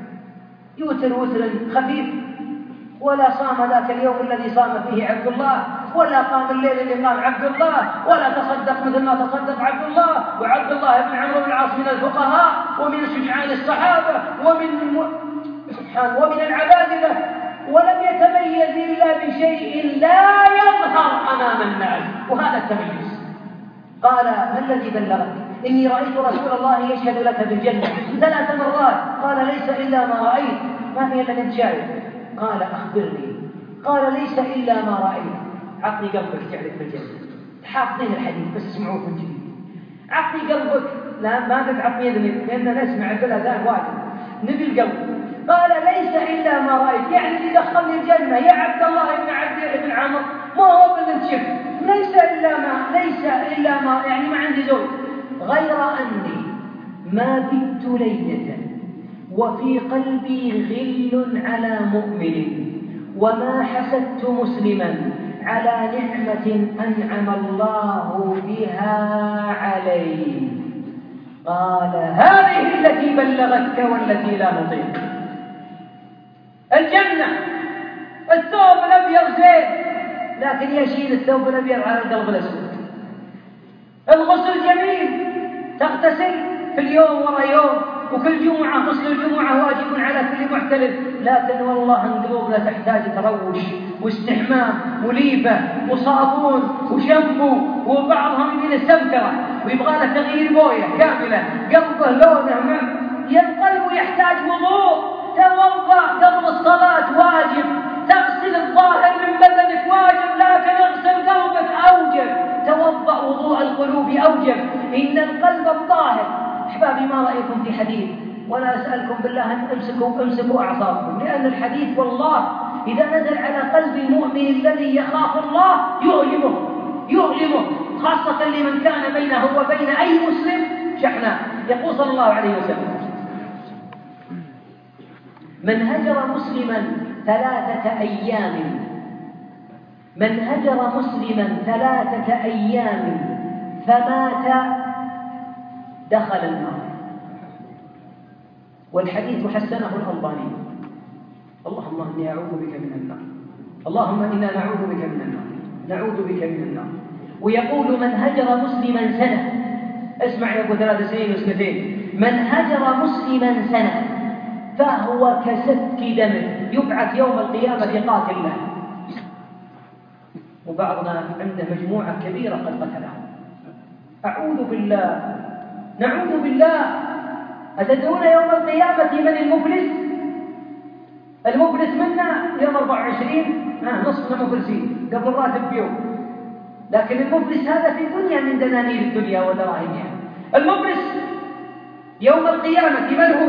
يوتر وتر خفيف، ولا صام ذاك اليوم الذي صام فيه عبد الله، ولا قام الليل اللي قام عبد الله، ولا تصدق مثل ما تصدق عبد الله. وعبد الله بن عمرو بن العاص من الفقهاء ومن شجعان الصحابة ومن سبحان ومن العبادلة، ولم يتميز إلا بشيء لا يظهر أمام الناس، وهذا التمييز. قال ما الذي بلغك؟ إني رأيت رسول الله يشهد لك بالجنة ثلاث مرات. قال ليس إلا ما رأيت. ما في إلا أنت شاهد. قال أخبرني. قال ليس إلا ما رأيت. عطني قلبك تعرف بالجنة. حافظين الحديث بس اسمعوه من جديد. عطني قلبك، لا ما تتعطني يذنب لأننا نسمع بالأذان واجب، نبي القلب. قال ليس إلا ما رأيت، يعني اللي دخلني الجنة يا عبد الله بن عبد بن عمرو ما هو اللي انت شفت، ليس إلا ما ليس إلا ما يعني ما عندي زوج، غير أني ما بت ليلة وفي قلبي غل على مؤمن وما حسدت مسلما على نعمة أنعم الله بها عليه. قال هذه التي بلغتك والتي لا نطيق. الجنة الثوب الأبيض زين لكن يشيل الثوب الأبيض على القلب الأسود. الغسل جميل، تغتسل في اليوم ورا يوم، وكل جمعة غسل الجمعة واجب على كل محتلم، لكن والله ان قلوبنا تحتاج تروش واستحمام وليفة وصابون وشامبو، وبعضهم يبي له سمكرة ويبغى له تغيير بوية كاملة، قلبه لونه مع القلب يحتاج وضوء. توضأ قبل الصلاة واجب، تغسل الظاهر من بدنك واجب، لكن اغسل قلبك أوجب. توضأ وضوء القلوب أوجب. إن القلب الطاهر. أحبابي، ما رأيكم في حديث؟ ولا أسألكم بالله أن امسكوا امسكوا أعصابكم، لأن الحديث والله إذا نزل على قلب المؤمن الذي يخاف الله يؤلمه يؤلمه، خاصة لمن كان بينه وبين أي مسلم شحناء. يقول صلى الله عليه وسلم: من هجر مسلما ثلاثة أيام من هجر مسلما ثلاثة أيام فمات دخل النار. والحديث حسنه الألباني. اللهم إني أعوذ بك من النار، اللهم إنا نعوذ بك من النار، نعوذ بك من النار. ويقول: من هجر مسلما سنة، اسمع يا أبو ثلاث سنين وسنتين، من هجر مسلما سنة فهو كسفك دمه، يبعث يوم القيامة قاتل له. وبعضنا عنده مجموعة كبيرة قد قتلها. أعوذ بالله، نعوذ بالله. أتدرون يوم القيامة من المفلس؟ المفلس منا يوم أربعة وعشرين آه نصفنا مفلسين قبل الراتب بيوم، لكن المفلس هذا في الدنيا من دنانير الدنيا ودراهمها. المفلس يوم القيامة من هو؟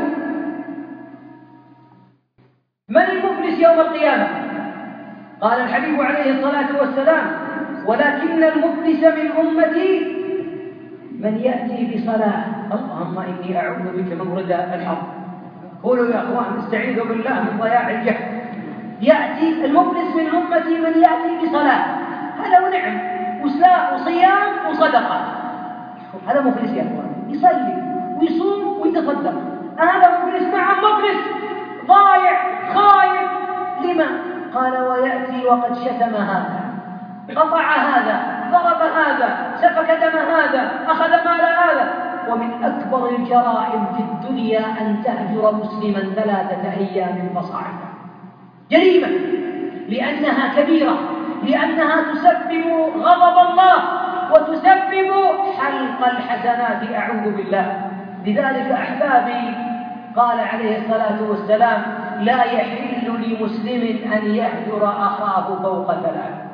من المفلس يوم القيامة؟ قال الحبيب عليه الصلاة والسلام: ولكن المفلس من أمتي من يأتي بصلاة. اللهم إني أعوذ بك من رداء الأرض. قولوا يا أخوان استعيذوا بالله من ضياع الجهل. يأتي المفلس من أمتي من يأتي بصلاة، هذا ونعم، وصيام وصدقة، هذا مفلس يا أخوان، يصلي ويصوم ويتصدق. هذا مفلس. نعم مفلس، ضايع خايف. لما؟ قال: ويأتي وقد شتم هذا، قطع هذا، ضرب هذا، سفك دم هذا، أخذ مال هذا. ومن أكبر الجرائم في الدنيا أن تهجر مسلما ثلاثة أيام فصاعدا. جريمة، لأنها كبيرة، لأنها تسبب غضب الله وتسبب حلق الحسنات. أعوذ بالله. لذلك أحبابي قال عليه الصلاة والسلام: لا يحل لمسلم أن يهجر أخاه فوق ثلاث.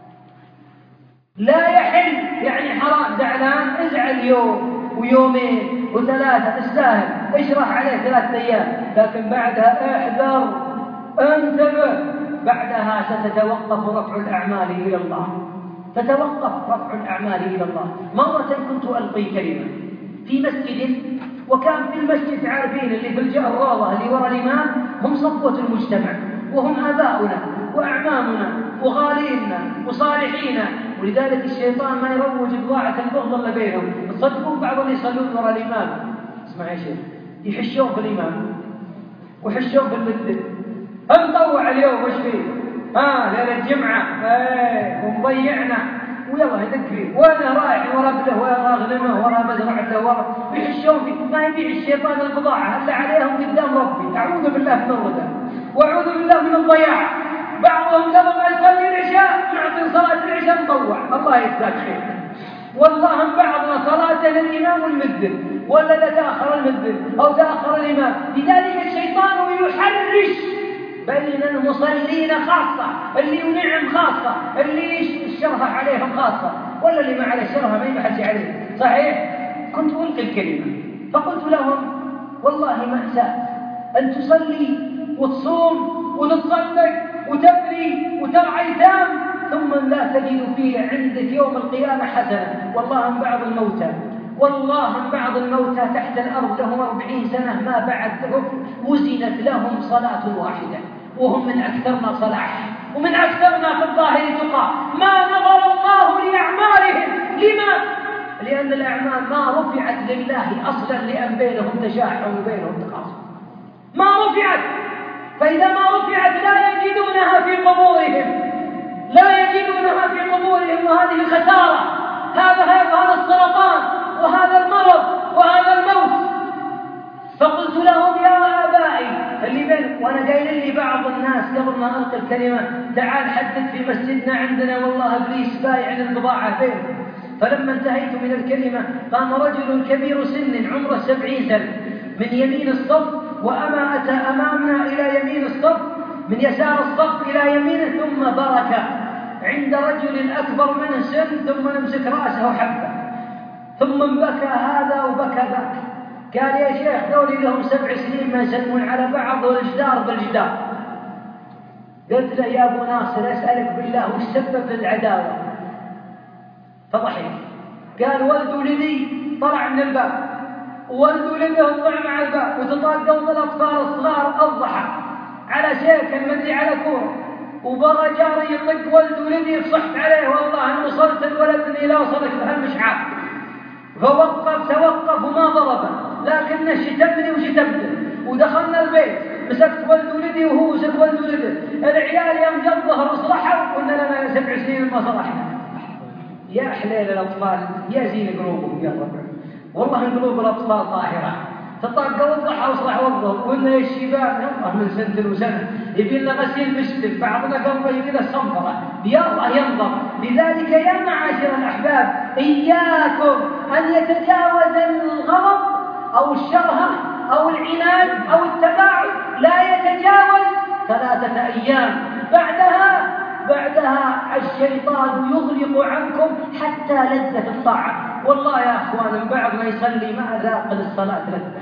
لا يحل يعني حرام. زعلان ازعل يوم ويومين وثلاثة، تستاهل، اشرح عليه ثلاثة أيام، لكن بعدها احذر، انتبه. بعدها ستتوقف رفع الأعمال إلى الله، تتوقف رفع الأعمال إلى الله. مرة كنت ألقي كلمة في مسجد، وكان في المسجد عارفين اللي في الجهة الروضة اللي وراء الإمام هم صفوة المجتمع، وهم آباؤنا وأعمامنا وغالينا وصالحينا، ولذلك الشيطان ما يروج بضاعة البغض إلا بينهم. تصدقوا بعض اللي يصلون وراء الإمام، اسمع يا شيخ، يحشون في الإمام ويحشون في المسجد. مطوع اليوم وش فيه؟ ها ليلة الجمعة ايه ومضيعنا، ويلا يذكري وانا رايح ورا بله ورا غنمه ورا مزرعته ورا، ويحشون فيه. ما يبيع الشيطان البضاعة الا عليهم قدام ربي. اعوذ بالله من الردى واعوذ بالله من الضياع. بعضهم قبل ما يصلي العشاء معطي صلاة العشاء مطوع، الله يجزاك خير. والله بعضنا صلاة للإمام والمذن، ولا تأخر المذن أو تأخر الإمام. لذلك الشيطان يحرش بين المصلين خاصة، اللي ينعم خاصة، اللي الشرها عليهم خاصة، ولا اللي ما عليه الشرها ما يبحث عليه. صحيح؟ كنت ألقي الكلمة فقلت لهم: والله مأساة أن تصلي وتصوم وتتصدق وتبني وترعى أيتام ثم لا تجد فيه عندك يوم القيامة حسنة. والله من بعض الموتى والله من بعض الموتى تحت الأرض لهم أربعين سنة ما بعد وزنت لهم صلاة واحدة، وهم من أكثرنا صلاح ومن أكثرنا في الظاهر تقى. ما نظر الله لأعمالهم. لما؟ لأن الأعمال ما رفعت لله أصلا، لأن بينهم تشاحن وبينهم تخاصم، ما رفعت. فإذا ما رفعت لا يجدونها في قبورهم. لا يجدونها في قبورهم، وهذه خسارة. هذا هذا السرطان وهذا المرض وهذا الموت. فقلت لهم يا آبائي اللي بين، وأنا قايل لي بعض الناس قبل ما ألقي الكلمة تعال حدث في مسجدنا عندنا والله إبليس بايع البضاعة بينه. فلما انتهيت من الكلمة قام رجل كبير سن عمره سبعين سنة من يمين الصف، وأما أتى أمامنا إلى يمين الصف، من يسار الصف إلى يمينه، ثم برك عند رجل أكبر منه سن، ثم نمسك رأسه وحبه، ثم بكى هذا وبكى ذاك. قال يا شيخ دولي لهم سبع سنين ما يسلمون على بعض والجدار بالجدار. قلت له يا أبو ناصر أسألك بالله وش سبب العداوة؟ فضحك. قال ولد ولدي طلع من الباب، وولد ولده طلع مع الباب، وتطاقوا الأطفال الصغار الضحى على شيء مدري على كورة، وبغى جاري يطق ولد ولدي فصحت عليه والله أن وصلت الولد إني لا وصلت بهالمشعار. فوقف توقف وما ضربه، لكنه شتمني وشتمته. ودخلنا البيت مسكت ولد ولدي وهو مسك ولد ولده. العيال يوم جاء الظهر وصلحوا قلنا لنا سبع سنين ما صلحنا. يا حليل الأطفال يا زين قلوبهم يا رب، والله قلوب الأطفال طاهرة. تطاقوا الضحى وصلح وضه. قلنا يا الشباب يلا من سنة وسنة يبي لنا غسيل بشتم، بعضنا قلبه كذا صنفرة يا الله ينظر. لذلك يا معاشر الأحباب إياكم أن يتجاوز الغضب أو الشرهة أو العناد أو التباعد، لا يتجاوز ثلاثة أيام. بعدها بعدها الشيطان يغلق عنكم حتى لذة الطاعة. والله يا أخوان من بعد ما يصلي ما ذاق للصلاة لذة،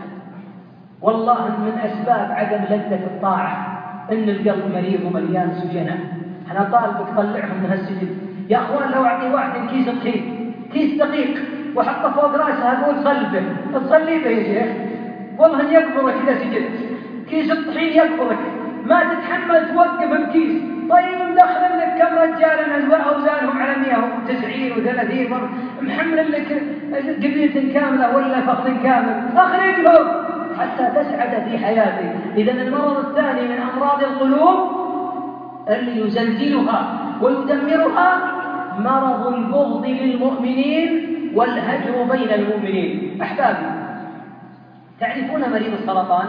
والله من أسباب عدم لذة الطاعة إن القلب مريض ومليان سجناء. أنا طالبك طلعهم من هالسجن يا أخوان. لو أعطي واحد كيس طحين كيس دقيق وحطه فوق رأسه أقول صل به، تصلي به يا شيخ والله أن يكبرك إذا سجنت. كيس الطحين يكبرك ما تتحمل توقف الكيس. طيب مدخل لك كم رجال أوزانهم على مئة وتسعين وثلاثين مرة، محمل لك قبيلة كاملة ولا فخذ كامل، أخرجهم حتى تسعد في حياتك. إذن المرض الثاني من أمراض القلوب اللي يزلزلها ويدمرها مرض البغض للمؤمنين والهجر بين المؤمنين. أحبابي تعرفون مريض السرطان؟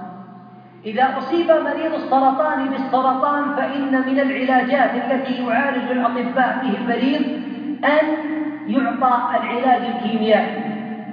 إذا أصيب مريض السرطان بالسرطان فإن من العلاجات التي يعالج الأطباء به المريض أن يعطى العلاج الكيميائي.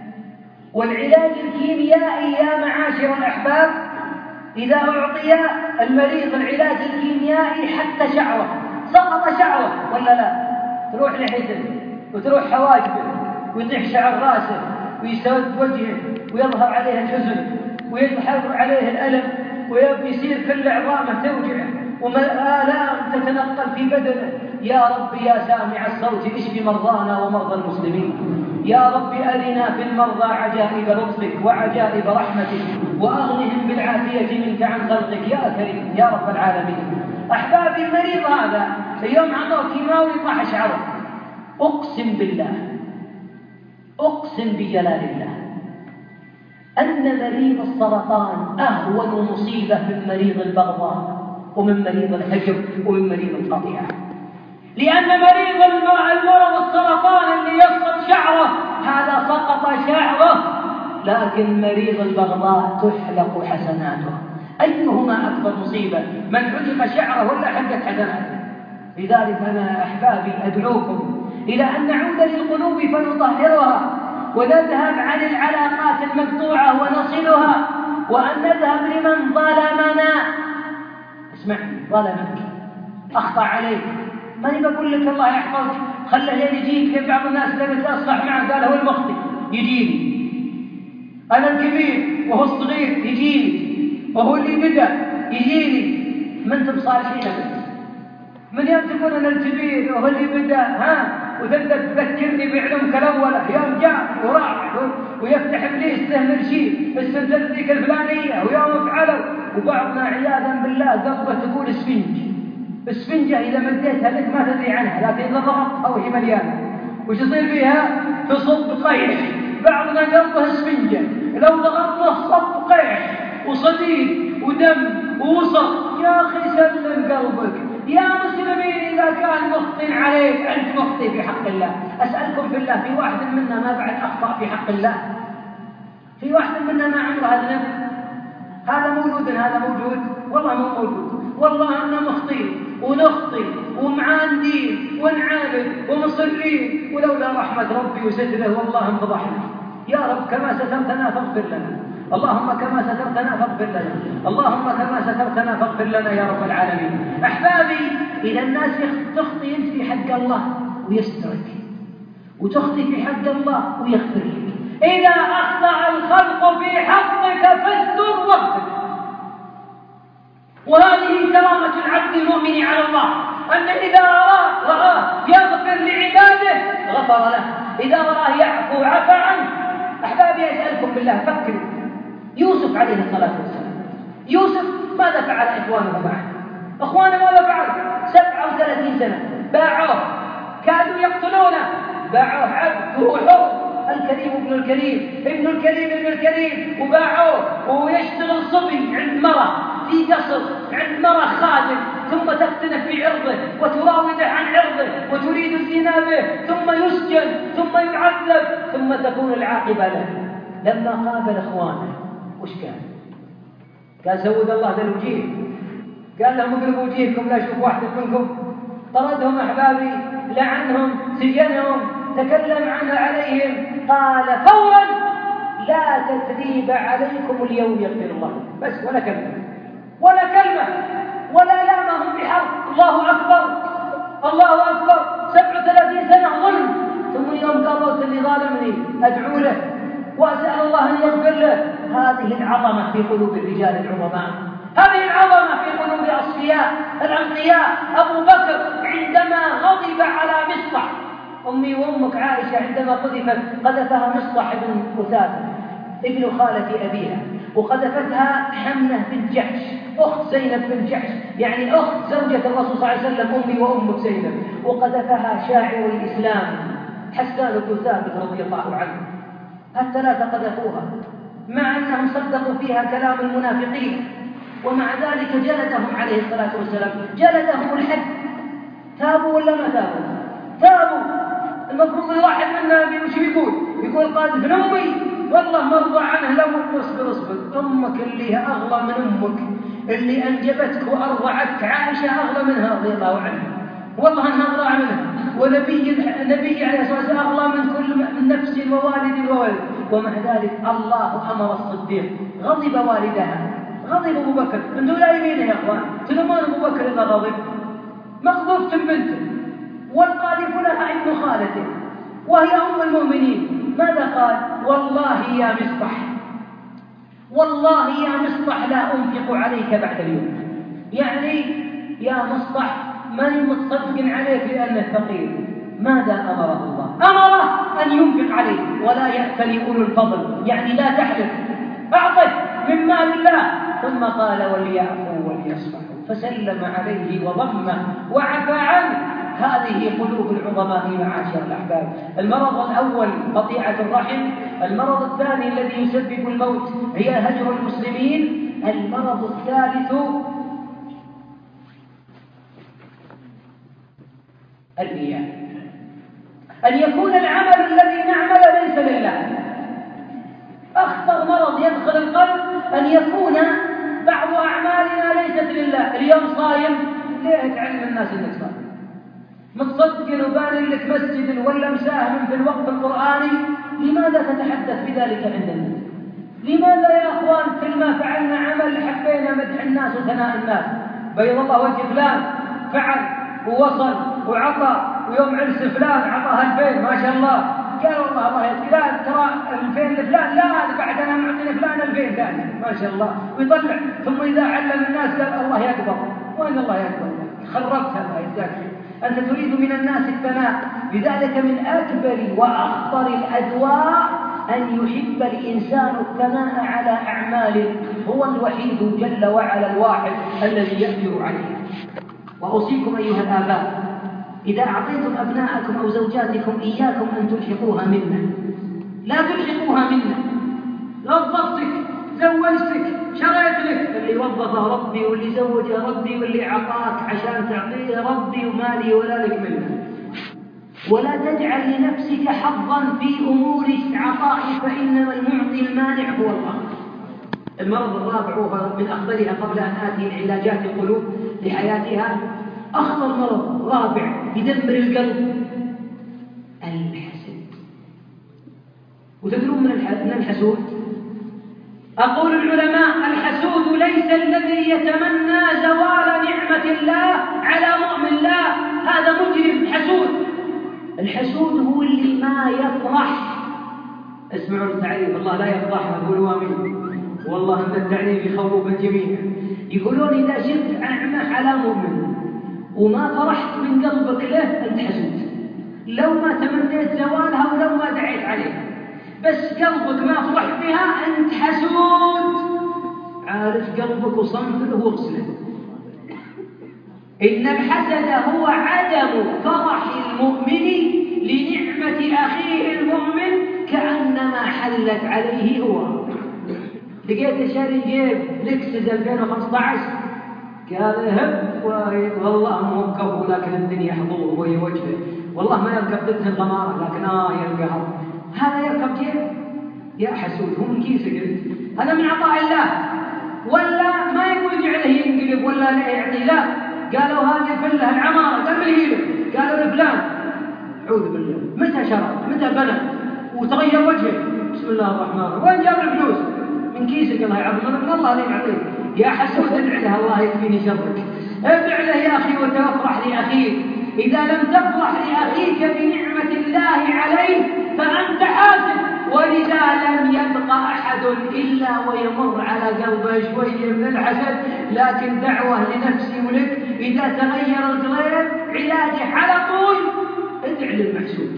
والعلاج الكيميائي يا معاشر الأحباب إذا أعطي المريض العلاج الكيميائي حتى شعره سقط شعره ولا لا، تروح لحيته وتروح حواجبه ويطيح شعر راسه ويسود وجهه ويظهر عليه الحزن ويظهر عليه الألم ويصير كل عظامه توجعه وآلام تتنقل في بدنه. يا رب يا سامع الصوت اشف مرضانا ومرضى المسلمين. يا رب أرنا في المرضى عجائب لطفك وعجائب رحمتك، وأغنهم بالعافية منك عن خلقك يا كريم يا رب العالمين. أحبابي المريض هذا اليوم عطوه كيماوي طاح شعره. أقسم بالله أقسم بجلال الله أن مريض السرطان أهون مصيبة من مريض البغضاء ومن مريض الهجر ومن مريض القطيعة. لأن مريض المرض السرطان اللي يسقط شعره هذا سقط شعره، لكن مريض البغضاء تحلق حسناته. أيهما أكبر مصيبة، من حلق شعره ولا حلقت حسناته؟ لذلك أنا أحبابي أدعوكم إلى أن نعود للقلوب فنطهرها ونذهب عن العلاقات المقطوعة ونصلها، وأن نذهب لمن ظلمنا. اسمعني، ظلمك أخطأ عليك ماني بقول لك الله يحفظك خله يجيك. في بعض الناس لما تصلح معه قال هو المخطئ يجيني، أنا الكبير وهو الصغير يجيني، وهو اللي بدأ يجيني. ما أنتم صالحين أبدا. من يوم تقول أنا الكبير وهو اللي بدأ ها وتبدأ تذكرني بعلمك الأولى يوم جاء وراح ويفتح إبليس له مرشيد السنة ذيك الفلانية ويوم فعلوا. وبعضنا عياذا بالله قلبه تقول اسفنج. السفنجة إذا مديتها لك ما تدري عنها، لكن إذا ضغطتها وهي مليانة وش يصير فيها؟ تصب قيح. بعضنا قلبه اسفنجة لو ضغطته صب قيح وصديد ودم ووسط. يا أخي سلم قلبك، يا مسلمين إذا كان مخطئ عليك أنت مخطئ في حق الله. أسألكم بالله، في واحد منا ما بعد أخطأ في حق الله؟ في واحد منا ما عمره أذنب؟ هذا موجود، هذا موجود؟ والله مو موجود. والله أننا مخطئين ونخطئ ومعاندين ونعاند ومصرين، ولولا رحمة ربي وستره والله انفضحنا. يا رب كما سترتنا فاغفر لنا، اللهم كما سترتنا فاغفر لنا، اللهم كما سترتنا فاغفر لنا يا رب العالمين. أحبابي، إذا الناس تخطئ أنت في حق الله ويسترك، وتخطئ في حق الله ويغفر لك. إذا أخطأ الخلق في حقك فاستر واغفر. وهذه كرامة العبد المؤمن على الله، أن إذا رآه رآه يغفر لعباده غفر له، إذا رآه يعفو عفى عنه. أحبابي أسألكم بالله، فكروا يوسف عليه الصلاة والسلام. يوسف ماذا فعل إخوانه معه؟ إخوانه ماذا فعلوا؟ سبعة وثلاثين سنة باعوه، كادوا يقتلونه، باعوه عبد وهو حر، الكريم ابن الكريم ابن الكريم ابن الكريم، وباعوه ويشتغل صبي عند مرة في قصر، عند مرة خادم، ثم تختلف في عرضه وتراوده عن عرضه وتريد الزنا به، ثم يسجن ثم يعذب، ثم تكون العاقبة له. لما قابل إخوانه وش كان؟ قال سود الله ذا الوجيه، قال لهم اقلبوا وجيهكم لا أشوف واحد منكم. طردهم أحبابي، لعنهم، سجنهم، تكلم عنها عليهم، قال فورا لا تثريب عليكم اليوم يغفر الله، بس ولا كلمة ولا كلمة ولا لامهم بحرف. الله أكبر الله أكبر. سبع وثلاثين سنة ظلم، ثم يوم قالوا اللي ظالمني أدعو له وأسأل الله أن يغفر له. هذه العظمة في قلوب الرجال العظماء، هذه العظمة في قلوب الأصفياء الأنقياء. أبو بكر عندما غضب على مصطح، أمي وأمك عائشة عندما قذفت قذفها مصطح بن أثاثة ابن خالة أبيها، وقذفتها حمنة بنت جحش أخت زينب بن جحش، يعني أخت زوجة الرسول صلى الله عليه وسلم، أمي وأمك زينب. وقذفها شاعر الإسلام حسان بن ثابت رضي الله عنه. الثلاثة قذفوها مع أنهم صدقوا فيها كلام المنافقين، ومع ذلك جلدهم عليه الصلاة والسلام، جلدهم الحد. تابوا ولا ما تابوا؟ تابوا. المفروض الواحد منا وش بيقول؟ يقول قال ابن أمي والله مرضى عنه لو اصبر اصبر. أمك اللي أغلى من أمك، اللي أنجبتك وأرضعتك عائشة أغلى منها رضي الله عنها، والله أنها أغلى منها. ونبي النبي عليه الصلاة والسلام أغلى من كل نفس ووالد وولد. ومع ذلك الله أمر الصديق، غضب والدها، غضب أبو بكر. أنتم لا يمينه يا أخوان، تلومون أبو بكر إذا غضب، مقذوفة بنته والقاذف لها ابن خالته وهي أم المؤمنين. ماذا قال؟ والله يا مصطح، والله يا مصطح لا أنفق عليك بعد اليوم. يعني يا مصطح من متصدق عليك لأنه فقير. ماذا أمره الله؟ أمره أن ينفق عليه ولا يأتل أولو الفضل، يعني لا تحلف، أعطه من مال الله. ثم قال وليعفوا وليصفحوا، فسلم عليه وضمه وعفى عنه. هذه قلوب العظماء معاشر الأحباب. المرض الأول قطيعة الرحم، المرض الثاني الذي يسبب الموت هي هجر المسلمين، المرض الثالث الرياء، أن يكون العمل الذي نعمل ليس لله. أخطر مرض يدخل القلب أن يكون بعض أعمالنا ليست لله. اليوم صايم، ليه تعلم الناس أنك صايم؟ متصدق وبان لك مسجد ولا مساهم في الوقت القرآني، لماذا تتحدث بذلك عند الناس؟ لماذا يا أخوان كل ما فعلنا عمل حبينا مدح الناس وثناء الناس؟ بيض الله وجه فلان فعل ووصل وعطى، ويوم عرس فلان عطاها الفين ما شاء الله، قال والله الله يسكي، لا ترى الفين لفلان، لا هذا بعد أنا معطينا فلان الفين ثاني ما شاء الله، ويطلع. ثم إذا علم الناس قال الله يكبر. وين الله يكبر؟ خربتها الله يجزاك. أنت تريد من الناس الثناء. لذلك من أكبر وأخطر الأدواء أن يحب الإنسان الثناء على أعماله. هو الوحيد جل وعلا الواحد الذي يقدر عليه. وأوصيكم أيها الآباء، إذا أعطيتم أبناءكم أو زوجاتكم إياكم أن تلحقوها منا، لا تلحقوها منا. وظفتك، زوجتك، شريت لك، اللي وظفه ربي واللي زوجه ربي واللي عطاك عشان تعطيه ربي ومالي ولا لك منه. ولا تجعل لنفسك حظا في أمور العطاء فإنما المعطي المانع هو الله. المرض الرابع وهو من أخطرها قبل أن آتي العلاجات القلوب لحياتها، أخطر مرض رابع يدمر القلب، الحسد. وتدرون من الحسود؟ أقول العلماء الحسود ليس الذي يتمنى زوال نعمة الله على مؤمن، لا، هذا مجرم حسود. الحسود هو اللي ما يفرح. اسمعوا التعريف، الله لا يفرح، أقولوا آمين. والله أن التعريف يخوف الجميع. يقولون إذا شفت نعمة على مؤمن وما فرحت من قلبك له أنت حسود، لو ما تمنيت زوالها ولو ما دعيت عليها، بس قلبك ما فرح بها أنت حسود. عارف قلبك وصنفله واغسله. إن الحسد هو عدم فرح المؤمن لنعمة أخيه المؤمن كأنما حلت عليه هو. لقيت شاري جيب لكسس ألفين وخمسة عشر قال هب والله موقف ولكن الدنيا حضور وهي وجهه، والله ما يركب ضده الغمارة لكن آه يلقى هذا يركب جيب. يا حسود، هو من كيسك انت، هذا من عطاء الله. ولا ما يقول جعله ينقلب ولا لا يعني لا، قالوا هذه فله العمارة قال هي، قالوا لفلان أعوذ بالله متى شرى متى بنى وتغير وجهه، بسم الله الرحمن الرحيم، وين جاب الفلوس؟ من كيسك الله يعظم من الله لين يعطيك. يا حسود ادع له الله يكفيني شرك، ادع له يا أخي وتفرح لأخيك. إذا لم تفرح لأخيك بنعمة الله عليه فأنت حاسد. ولذا لم يبقى أحد إلا ويمر على قلبه شوية من الحسد، لكن دعوة لنفسي ولك إذا تغير الغير علاجه على طول ادع للمحسود،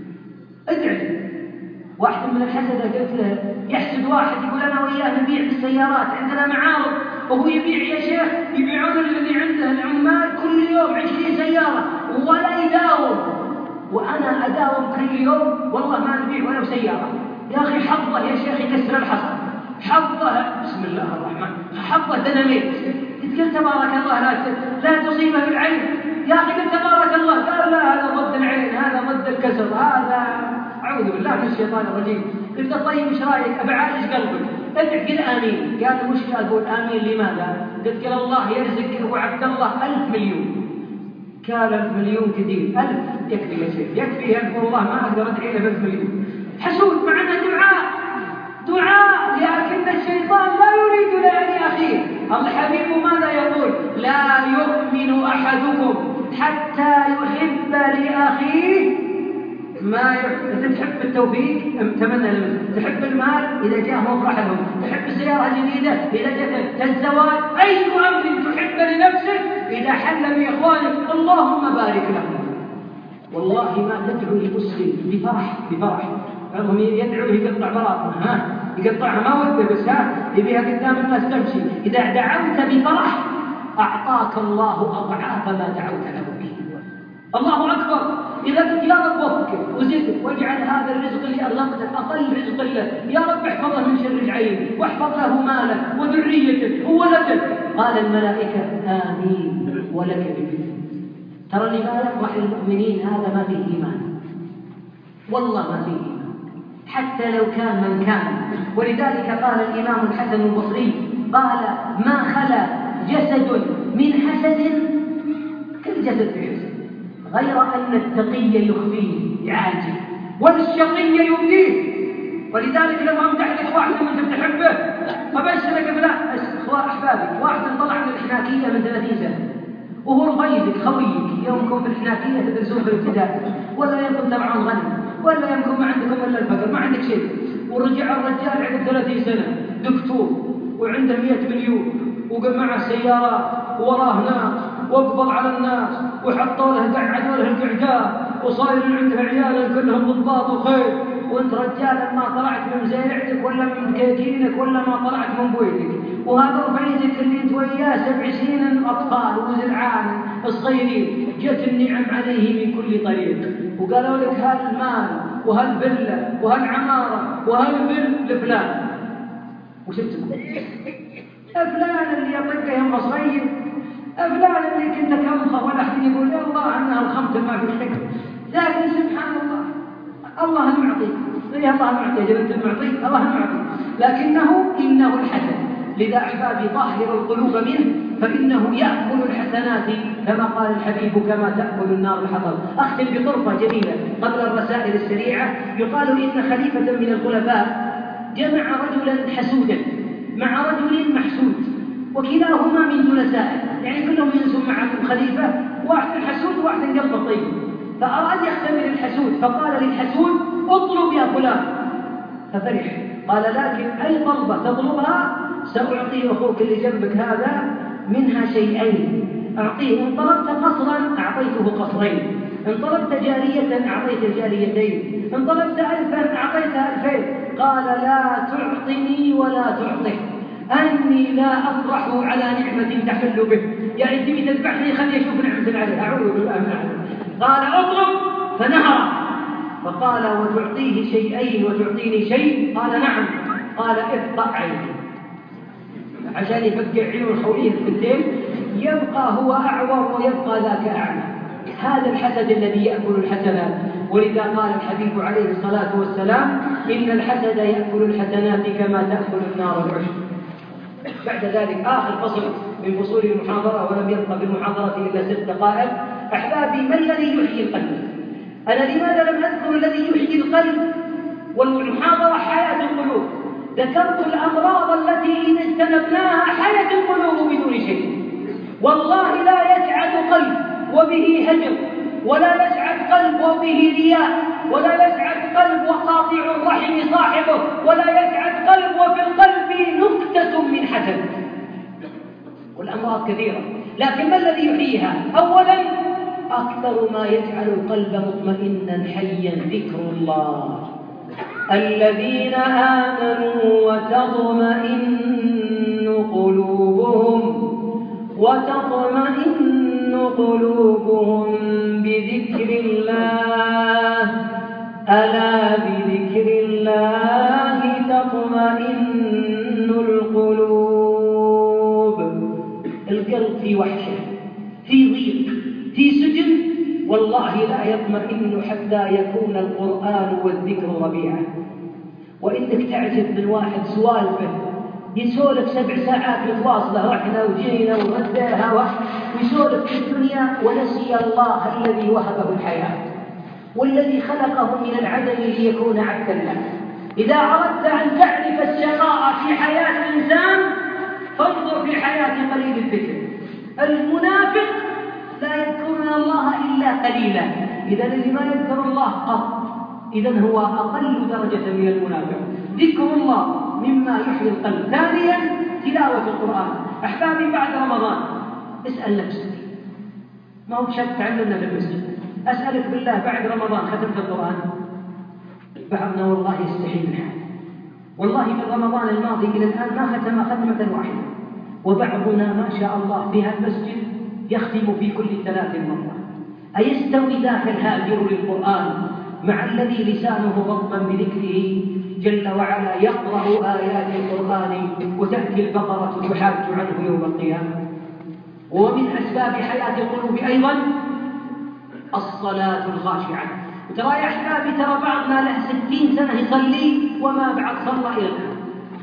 ادع له. واحد من الحسد قلت له يحسد واحد يقول أنا وياه نبيع بالسيارات، عندنا معارض وهو يبيع يا شيخ، يبيعون اللي عنده العمال كل يوم عشرين سيارة ولا يداوم، وأنا أداوم كل يوم والله ما نبيع ولو سيارة. يا أخي حظه يا شيخ يكسر الحصى، حظه بسم الله الرحمن، حظه دنميت. قلت تبارك الله لا لا تصيبه بالعين. يا أخي قلت تبارك الله، قال لا هذا ضد العين، هذا ضد الكسر، هذا أعوذ بالله من الشيطان الرجيم. قلت طيب ايش رايك أبعالج قلبك؟ ادع قل آمين. قال المشكلة أقول آمين لماذا؟ قلت قال الله يرزق أبو عبد الله ألف مليون. قال ألف مليون كثير، ألف يكفي يا شيخ، يكفي ألف والله ما أقدر أدعي له بألف مليون. حسود مع أنه دعاء دعاء، لكن الشيطان لا يريد لأخيه. الحبيب ماذا يقول؟ لا يؤمن أحدكم حتى يحب لأخيه ما يحب. تحب التوفيق تمنى له، تحب المال إذا جاء مفرح له، تحب السيارة جديدة إذا جاءت، الزواج أي أمر تحب لنفسك إذا حل بإخوانك اللهم بارك لهم. والله ما تدعو لمسلم بفرح بفرح هم يدعو يقطع براءته، ها يقطعها ما وده بس ها يبيها قدام الناس تمشي. إذا دعوت بفرح أعطاك الله أضعاف ما دعوت له به. الله أكبر. إذا قلت يا رب وفقه وزده واجعل هذا الرزق اللي أرزقته أقل رزق له، يا رب احفظه من شر العين واحفظ له ماله وذريته وولده، قال الملائكة آمين ولك بمثله. ترى اللي ما يفرح المؤمنين هذا ما فيه إيمان، والله ما فيه إيمان حتى لو كان من كان. ولذلك قال الإمام الحسن البصري قال ما خلا جسد من حسد كالجسد بحسد، غير أن التقي يخفيه يعالجه والشقي يبديه. ولذلك لو أمدح لك واحد من تحبه فبشرك بلا أحبابك، واحد طلع من الحناكية من ثلاثين سنة وهو رفيقك خويك، يومكم في الحناكية تدرسون في الابتدائي، ولا يمكن تبعون غنم، ولا يمكن ما عندكم إلا الفقر، ما عندك شيء، ورجع الرجال عنده ثلاثين سنة دكتور وعنده مئة مليون ومعه سيارات ووراه ناس واقبض على الناس وحطوا له قعدوا له القعدات وصاير عنده عيالا كلهم ضباط وخير، وانت رجال ما طلعت من زيعتك ولا من كيكينك ولا ما طلعت من بويتك، وهذا رفيقك اللي انت وياه سبع سنين اطفال وزرعان صغيرين جت النعم عليه من كل طريق، وقالوا لك هالمال وهالفله وهالعماره وهالبل لفلان، وش تقول؟ فلان اللي يطقه يوم صغير، فلان اللي كنت كمخه ولا حد يقول يا الله انها الخمسه ما في حكم. لكن سبحان الله الله المعطي، إيه الله المعطي، أجل أنت المعطي، الله المعطي، لكنه إنه الحسن. لذا أحبابي طهر القلوب منه فإنه يأكل الحسنات كما قال الحبيب كما تأكل النار الحطب. أختم بطرفة جميلة قبل الرسائل السريعة. يقال إن خليفة من الخلفاء جمع رجلا حسودا مع رجل محسود، وكلاهما من جلسائه، يعني كلهم ينسوا معهم خليفة، واحد حسود وواحد قلبه طيب. فأراد يختبر الحسود فقال للحسود اطلب يا فلان، ففرح قال لكن أي طلبة تطلبها سأعطي أخوك اللي جنبك هذا منها شيئين أعطيه، إن طلبت قصرا أعطيته قصرين، إن طلبت جارية أعطيت جاريتين، إن طلبت ألفا أعطيت ألفين. قال لا تعطني ولا تعطيه، أني لا أفرح على نعمة تحل به، يعني تبي تذبحني خلي أشوف نعمة عليه، أعوذ بالله من ذلك. قال اطلب فنهر، فقال وتعطيه شيئين وتعطيني شيء؟ قال نعم. قال ابقى عيني، عشان يفقع عيون خوليه الثنتين، يبقى هو أعور ويبقى ذاك أعمى. هذا الحسد الذي يأكل الحسنات. ولذا قال الحبيب عليه الصلاة والسلام إن الحسد يأكل الحسنات كما تأكل النار العشب. بعد ذلك آخر فصل من فصول المحاضرة، ولم يبقى بالمحاضرة إلا ست دقائق. أحبابي ما الذي يحيي القلب؟ أنا لماذا لم أذكر الذي يحيي القلب؟ والمحاضرة حياة القلوب. ذكرت الأمراض التي إن اجتنبناها حياة القلوب بدون شيء. والله لا يسعد قلب وبه هجر، ولا يسعد قلب وبه رياء، ولا يسعد قلب وقاطع الرحم صاحبه، ولا يسعد قلب وفي القلب نكتة من حسد. والأمراض كثيرة، لكن ما الذي يحييها؟ أولا أكثر ما يجعل القلب مطمئنا حيا ذكر الله. الذين آمنوا وتطمئن قلوبهم وتطمئن قلوبهم بذكر الله، ألا بذكر الله تطمئن القلوب. القلب في وحشة، في ضيق، في سجن، والله لا يطمئن حتى يكون القرآن والذكر ربيعه. وإنك تعجب من واحد سوالفه يسولف سبع ساعات متواصلة، رحنا وجينا وغداها ويسولف في الدنيا ونسي الله الذي وهبه الحياة والذي خلقه من العدم ليكون عبدا له. إذا أردت أن تعرف الشقاء في حياة الإنسان فانظر في حياة قليل الذكر. المنافق لا يذكرون الله إلا قليلا، إذا الذي ما يذكر الله قط إذن هو أقل درجة من المنافق. ذكر الله مما يحيي القلب. ثانيا تلاوة القرآن. أحبابي بعد رمضان اسأل نفسك، ما هو شك تعلمنا في المسجد، أسألك بالله بعد رمضان ختمت القرآن؟ بعضنا والله يستحي من هذا، والله من رمضان الماضي إلى الآن ما ختم ختمة واحدة، وبعضنا ما شاء الله في هذا المسجد يختم في كل ثلاث مرات. أيستوي ذاك الهاجر للقرآن مع الذي لسانه رطبا بذكره جل وعلا يقرأ آيات القرآن وتأتي البقرة تحاج عنه يوم القيامة؟ ومن أسباب حياة القلوب أيضا الصلاة الخاشعة. وترى يا أحبابي ترى بعضنا له ستين سنة يصلي وما بعد صلى إلى الآن.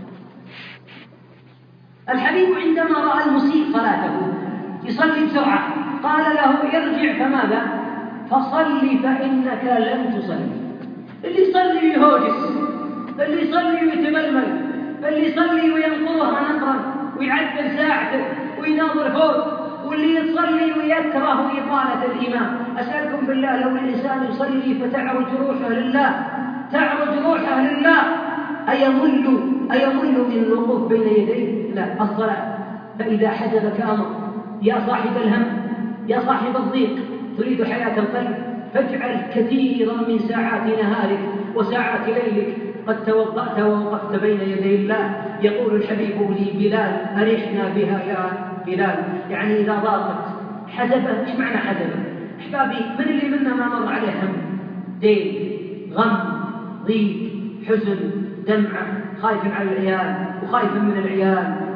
الحبيب عندما رأى المسيء صلاته يصلي بسرعة قال له ارجع فماذا؟ فصلي فإنك لم تصلي. اللي يصلي ويهوجس، اللي يصلي ويتململ، اللي يصلي وينقرها نقرا ويعدل ساعته ويناظر فوق، واللي يصلي ويكره إطالة الإمام. أسألكم بالله لو الإنسان يصلي فتعرج روحه لله، تعرج روحه لله، أيمل أيمل من الوقوف بين يديه؟ لا. الصلاة فإذا حجبك أمر يا صاحب الهم يا صاحب الضيق تريد حياة القلب فاجعل كثيرا من ساعات نهارك وساعات ليلك قد توضأت ووقفت بين يدي الله. يقول الحبيب لي بلال أرحنا بها يا بلال، يعني إذا ضاقت حزبه. إيش معنى حزبه؟ أحبابي من اللي منا ما مر عليه هم، دين، غم، ضيق، حزن، دمعة، خايف على العيال وخايف من العيال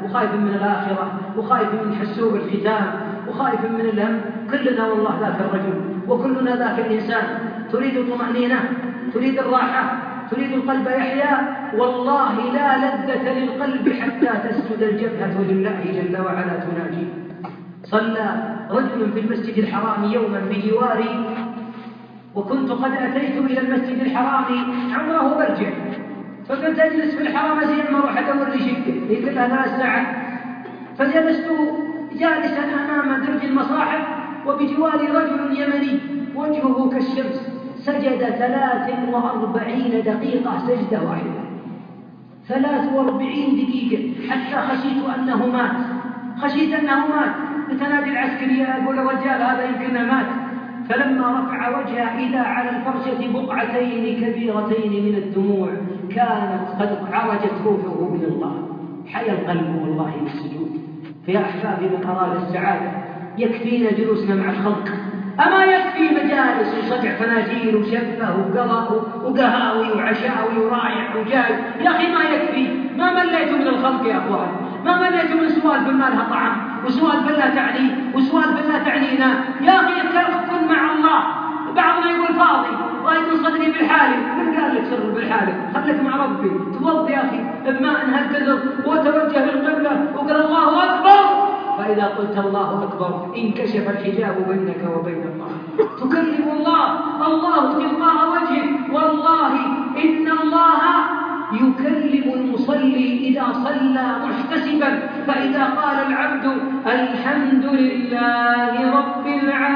وخايف من الآخرة وخايف من حسوب الختام وخايف من الهم. كلنا والله ذاك الرجل وكلنا ذاك الإنسان. تريد الطمأنينة، تريد الراحة، تريد القلب يحيا، والله لا لذة للقلب حتى تسجد الجبهة لله جل وعلا تناجي. صلى رجل في المسجد الحرام يوما بجواري، وكنت قد أتيت إلى المسجد الحرام عمره برجع، فكنت أجلس في الحرام زين ما أروح أدور لي شقة هي كلها ثلاث ساعات. فجلست جالسا أمام درج المصاحف وبجواري رجل يمني وجهه كالشمس، سجد ثلاث وأربعين دقيقة سجدة واحدة، ثلاث وأربعين دقيقة، حتى خشيت أنه مات، خشيت أنه مات. بتنادي العسكرية أقول الرجال هذا يمكن مات. فلما رفع وجهه إذا على الفرشة بقعتين كبيرتين من الدموع كانت قد عرجت روحه من الله. حيا القلب والله بالسجود. فيا أحبابي من أراد السعادة يكفينا جلوسنا مع الخلق، أما يكفي مجالس وصدع فناجيل وشفة وقراء وقهاوي وعشاوي ورايح وجاي؟ يا أخي ما يكفي؟ ما مليت من الخلق يا أخوان؟ ما مليت من سوالف ما لها طعم وسوالف لا تعني وسوالف لا تعنينا؟ يا أخي كن مع الله. بعضنا يقول فاضي رايد صدري بالحالي. من قال لك سر بالحالي؟ خليك مع ربي، توضي يا أخي بماء هالكذب وتوجه للقبلة وقل الله أكبر. فإذا قلت الله أكبر انكشف الحجاب بينك وبين الله، تكلم الله، الله تلقاء وجهه. والله إن الله يكلم المصلي إذا صلى محتسبا، فإذا قال العبد الحمد لله رب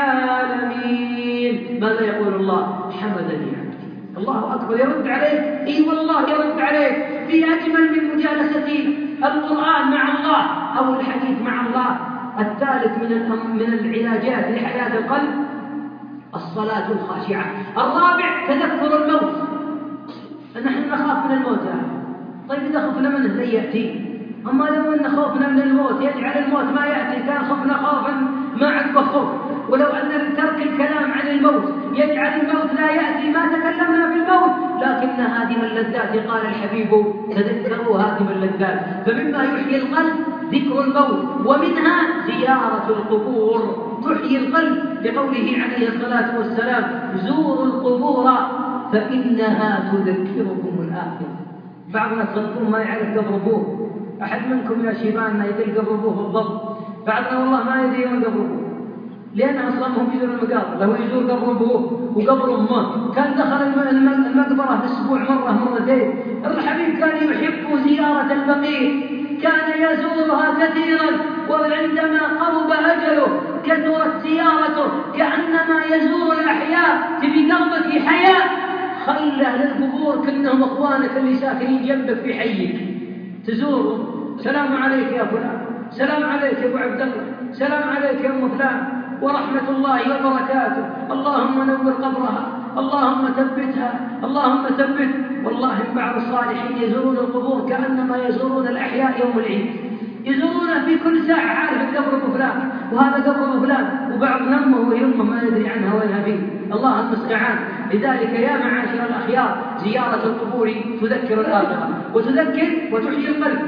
العالمين ماذا يقول الله؟ حمدني عبدي. الله أكبر، يرد عليك. إي والله يرد عليك. في أجمل من مجالسة القرآن مع الله أو الحديث مع الله. الثالث من من العلاجات لحياة القلب الصلاة الخاشعة. الرابع تذكر الموت. نحن نخاف من الموت يعني. طيب إذا خفنا منه لن يأتي، أما لو أن خوفنا من الموت يجعل الموت ما يأتي كان خفنا خوفا ما عقب خوف. ولو أن ترك الكلام عن الموت يجعل الموت لا يأتي ما تكلمنا في الموت. لكن هادم اللذات قال الحبيب تذكروا هادم اللذات. فمما يحيي القلب ذكر الموت، ومنها زيارة القبور تحيي القلب، لقوله عليه الصلاة والسلام زوروا القبور فإنها تذكركم الآخرة. بعضنا تصدقون ما يعرف قبر أبوه. أحد منكم يا شيبان ما يدري قبر أبوه بالضبط؟ بعضنا والله ما يدري وين قبر أبوه، لأن أصلا هم يزورون المقابر. لو يزور قبر أبوه وقبر أمه كان دخل المقبرة في الأسبوع مرة مرتين. الحبيب كان يحب زيارة البقيع، كان يزورها كثيرا، وعندما قرب أجله كثرت زيارته كأنما يزور الأحياء. تبي قلبك حياة خلى للقبور كلهم أخوانك اللي ساكنين جنبك في حيك تزورهم. سلام عليك يا فلان، سلام عليك يا أبو عبد الله، سلام عليك يا أم فلان، ورحمة الله وبركاته، اللهم نور قبرها، اللهم ثبتها، اللهم ثبت. والله بعض الصالحين يزورون القبور كأنما يزورون الأحياء يوم العيد، يزورونه في كل ساعة عارف قبر أبو فلان وهذا قبر أبو فلان، وبعض نمه ويمه ما يدري عنها وينها فيه. الله المستعان. لذلك يا معاشر الأخيار زيارة القبور تذكر الآخرة وتذكر وتحيي القلب.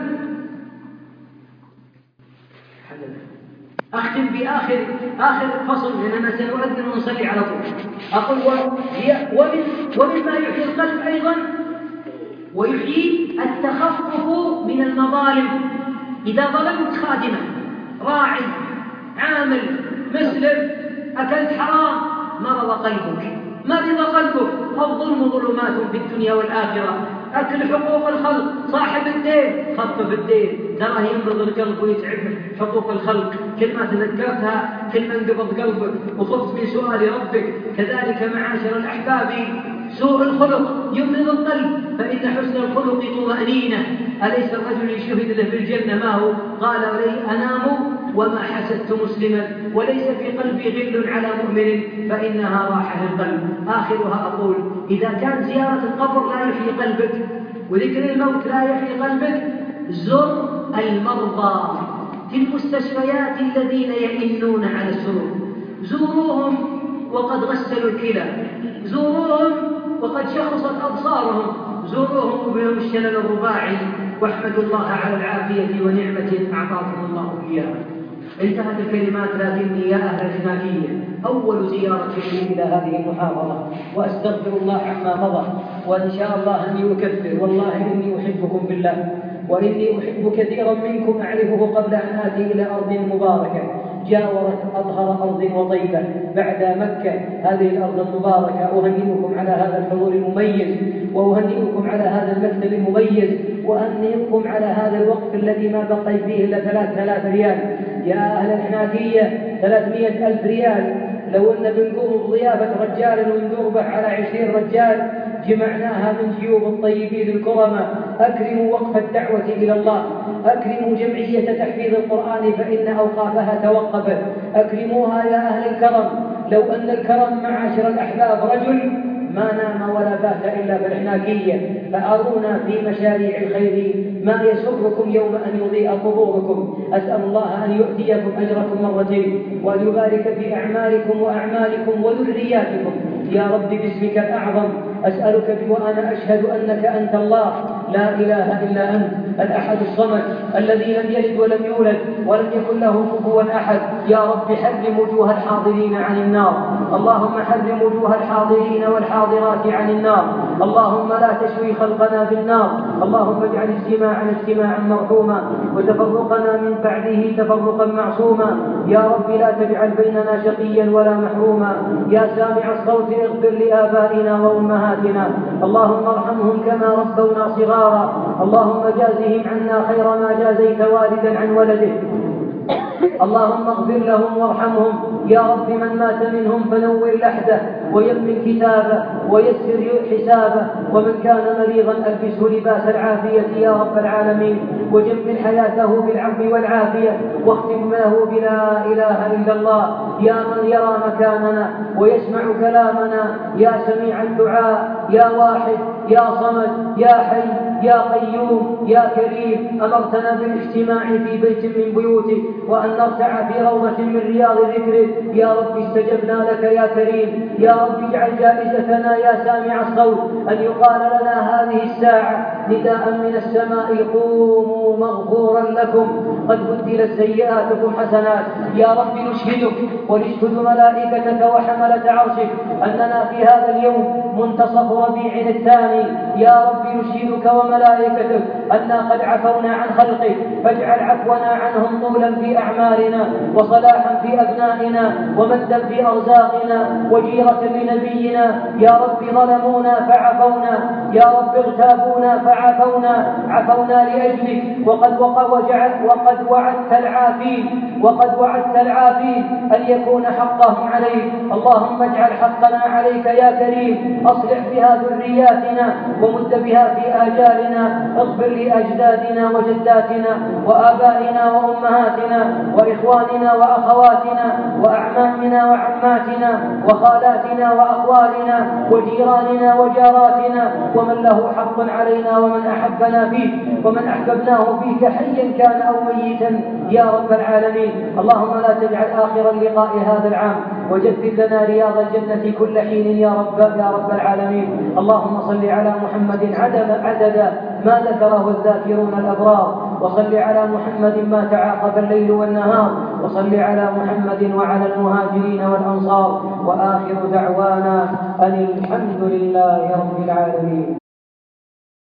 أختم بآخر آخر فصل لأننا سنؤذن ونصلي على طول. أقول ومن ومما يحيي القلب أيضا ويحيي التخفف من المظالم. إذا ظلمت خادمة، راعي، عامل، مسلم، أكلت حرام، مرض قلبك، مرض قلبك. الظلم ظلمات في الدنيا والآخرة. أكل حقوق الخلق، صاحب الدين خفف الدين، تراه يمرض القلب ويتعب حقوق الخلق. كل ما تذكرتها كل ما انقبض قلبك وخفت من سؤال ربك. كذلك معاشر الأحباب سوء الخلق يمرض القلب، فإن حسن الخلق طمأنينة. أليس الرجل يشهد له في الجنة ما هو؟ قال ولي أنام وما حسدت مسلما وليس في قلبي غل على مؤمن فإنها راحة للقلب. آخرها أقول إذا كان زيارة القبر لا يحيي قلبك وذكر الموت لا يحيي قلبك، زر المرضى في المستشفيات الذين يئنون على السرور. زوروهم وقد غسلوا الكلى، زوروهم وقد شخصت أبصارهم، زوروهم وبهم الشلل الرباعي واحمدوا الله على العافية ونعمة أعطاكم الله إياها. انتهت الكلمات لكني يا أهل الحناكية أول زيارة لي إلى هذه المحاضرة، وأستغفر الله عما مضى، وإن شاء الله أني أكفر. والله إني أحبكم بالله، وإني أحب كثيرا منكم أعرفه قبل أن آتي إلى أرض مباركة جاورت أطهر أرض وطيبة بعد مكة. هذه الأرض المباركة أهنئكم على هذا الحضور المميز، وأهنئكم على هذا المكتب المميز، وأهنئكم على هذا الوقف الذي ما بقي فيه إلا ثلاث ثلاث ريال. يا أهل الحناكية ثلاثمائة ألف ريال، لو أن بنقوم بضيافة رجال وندوبه على عشرين رجال جمعناها من جيوب الطيبين الكرماء. أكرموا وقف الدعوة إلى الله، أكرموا جمعية تحفيظ القرآن فإن أوقافها توقفت، أكرموها يا أهل الكرم. لو أن الكرم معاشر الأحباب رجل ما نام ولا بات إلا بالحناكية، فأرونا في مشاريع الخير ما يسركم يوم أن يضيء قبوركم. أسأل الله أن يؤتيكم أجركم مرتين، وأن يبارك في أعمالكم وأعمالكم وذرياتكم يا رب باسمك الأعظم. أسألك وأنا أشهد أنك أنت الله لا إله إلا أنت الأحد الصمد الذي لم يلد ولم يولد ولم يكن له كفوا أحد. يا رب حرم وجوه الحاضرين عن النار، اللهم حرم وجوه الحاضرين والحاضرات عن النار، اللهم لا تشوي خلقنا بالنار، اللهم اجعل اجتماعنا اجتماعا مرحوما وتفرقنا من بعده تفرقا معصوما. يا رب لا تجعل بيننا شقيا ولا محروما. يا سامع الصوت اغفر لآبائنا وأمهاتنا، اللهم ارحمهم كما ربونا صغارا، اللهم جازهم عنا خير ما جازيت والدا عن ولده، اللهم اغفر لهم وارحمهم. يا رب من مات منهم فنور لحده ويمن كتابه ويسر حسابه، ومن كان مريضا ألبسه لباس العافية يا رب العالمين، وجمل حياته بالعفو والعافية، واختم له بلا إله إلا الله. يا من يرى مكاننا ويسمع كلامنا، يا سميع الدعاء، يا واحد، يا صمد، يا حي، يا قيوم، يا كريم. أمرتنا بالاجتماع في بيت من بيوتك وأن نرتع في روضة من رياض ذكرك. يا رب استجبنا لك يا كريم. يا رب اجعل جائزتنا يا سامع الصوت أن يقال لنا هذه الساعة نداء من السماء قوموا مغفورا لكم قد بدلت سيئاتكم حسنات. يا رب نشهدك ونشهد ملائكتك وحملة عرشك أننا في هذا اليوم منتصف ربيع الثاني. يا رب نشهدك وملائكتك أننا قد عفونا عن خلقك، فاجعل عفونا عنهم طولا في أعمارنا وصلاحا في أبنائنا ومدا في أرزاقنا وجيرة لنبينا. يا رب ظلمونا فعفونا، يا رب اغتابونا فعفونا، عفونا لأجلك، وقد وجعت وقد وعدت العافين وقد وعدت العافين أن يكون حقهم عليك. اللهم اجعل حقنا عليك يا كريم. أصلح بها ذرياتنا ومد بها في آجالنا، اغفر لأجدادنا وجداتنا وآبائنا وأمهاتنا وإخواننا وأخواتنا وأعمامنا وعماتنا وخالاتنا وأخوالنا وجيراننا وجاراتنا، ومن له حق علينا ومن أحبنا فيك ومن أحببناه فيك حيا كان أو ميتا يا رب العالمين. اللهم لا تجعل آخر اللقاء هذا العام، وجدد لنا رياض الجنة كل حين يا رب يا رب العالمين. اللهم صل على محمد عدد عدد ما ذكره الذاكرون الأبرار، وصل على محمد ما تعاقب الليل والنهار، وصل على محمد وعلى المهاجرين والأنصار. وآخر دعوانا أن الحمد لله رب العالمين.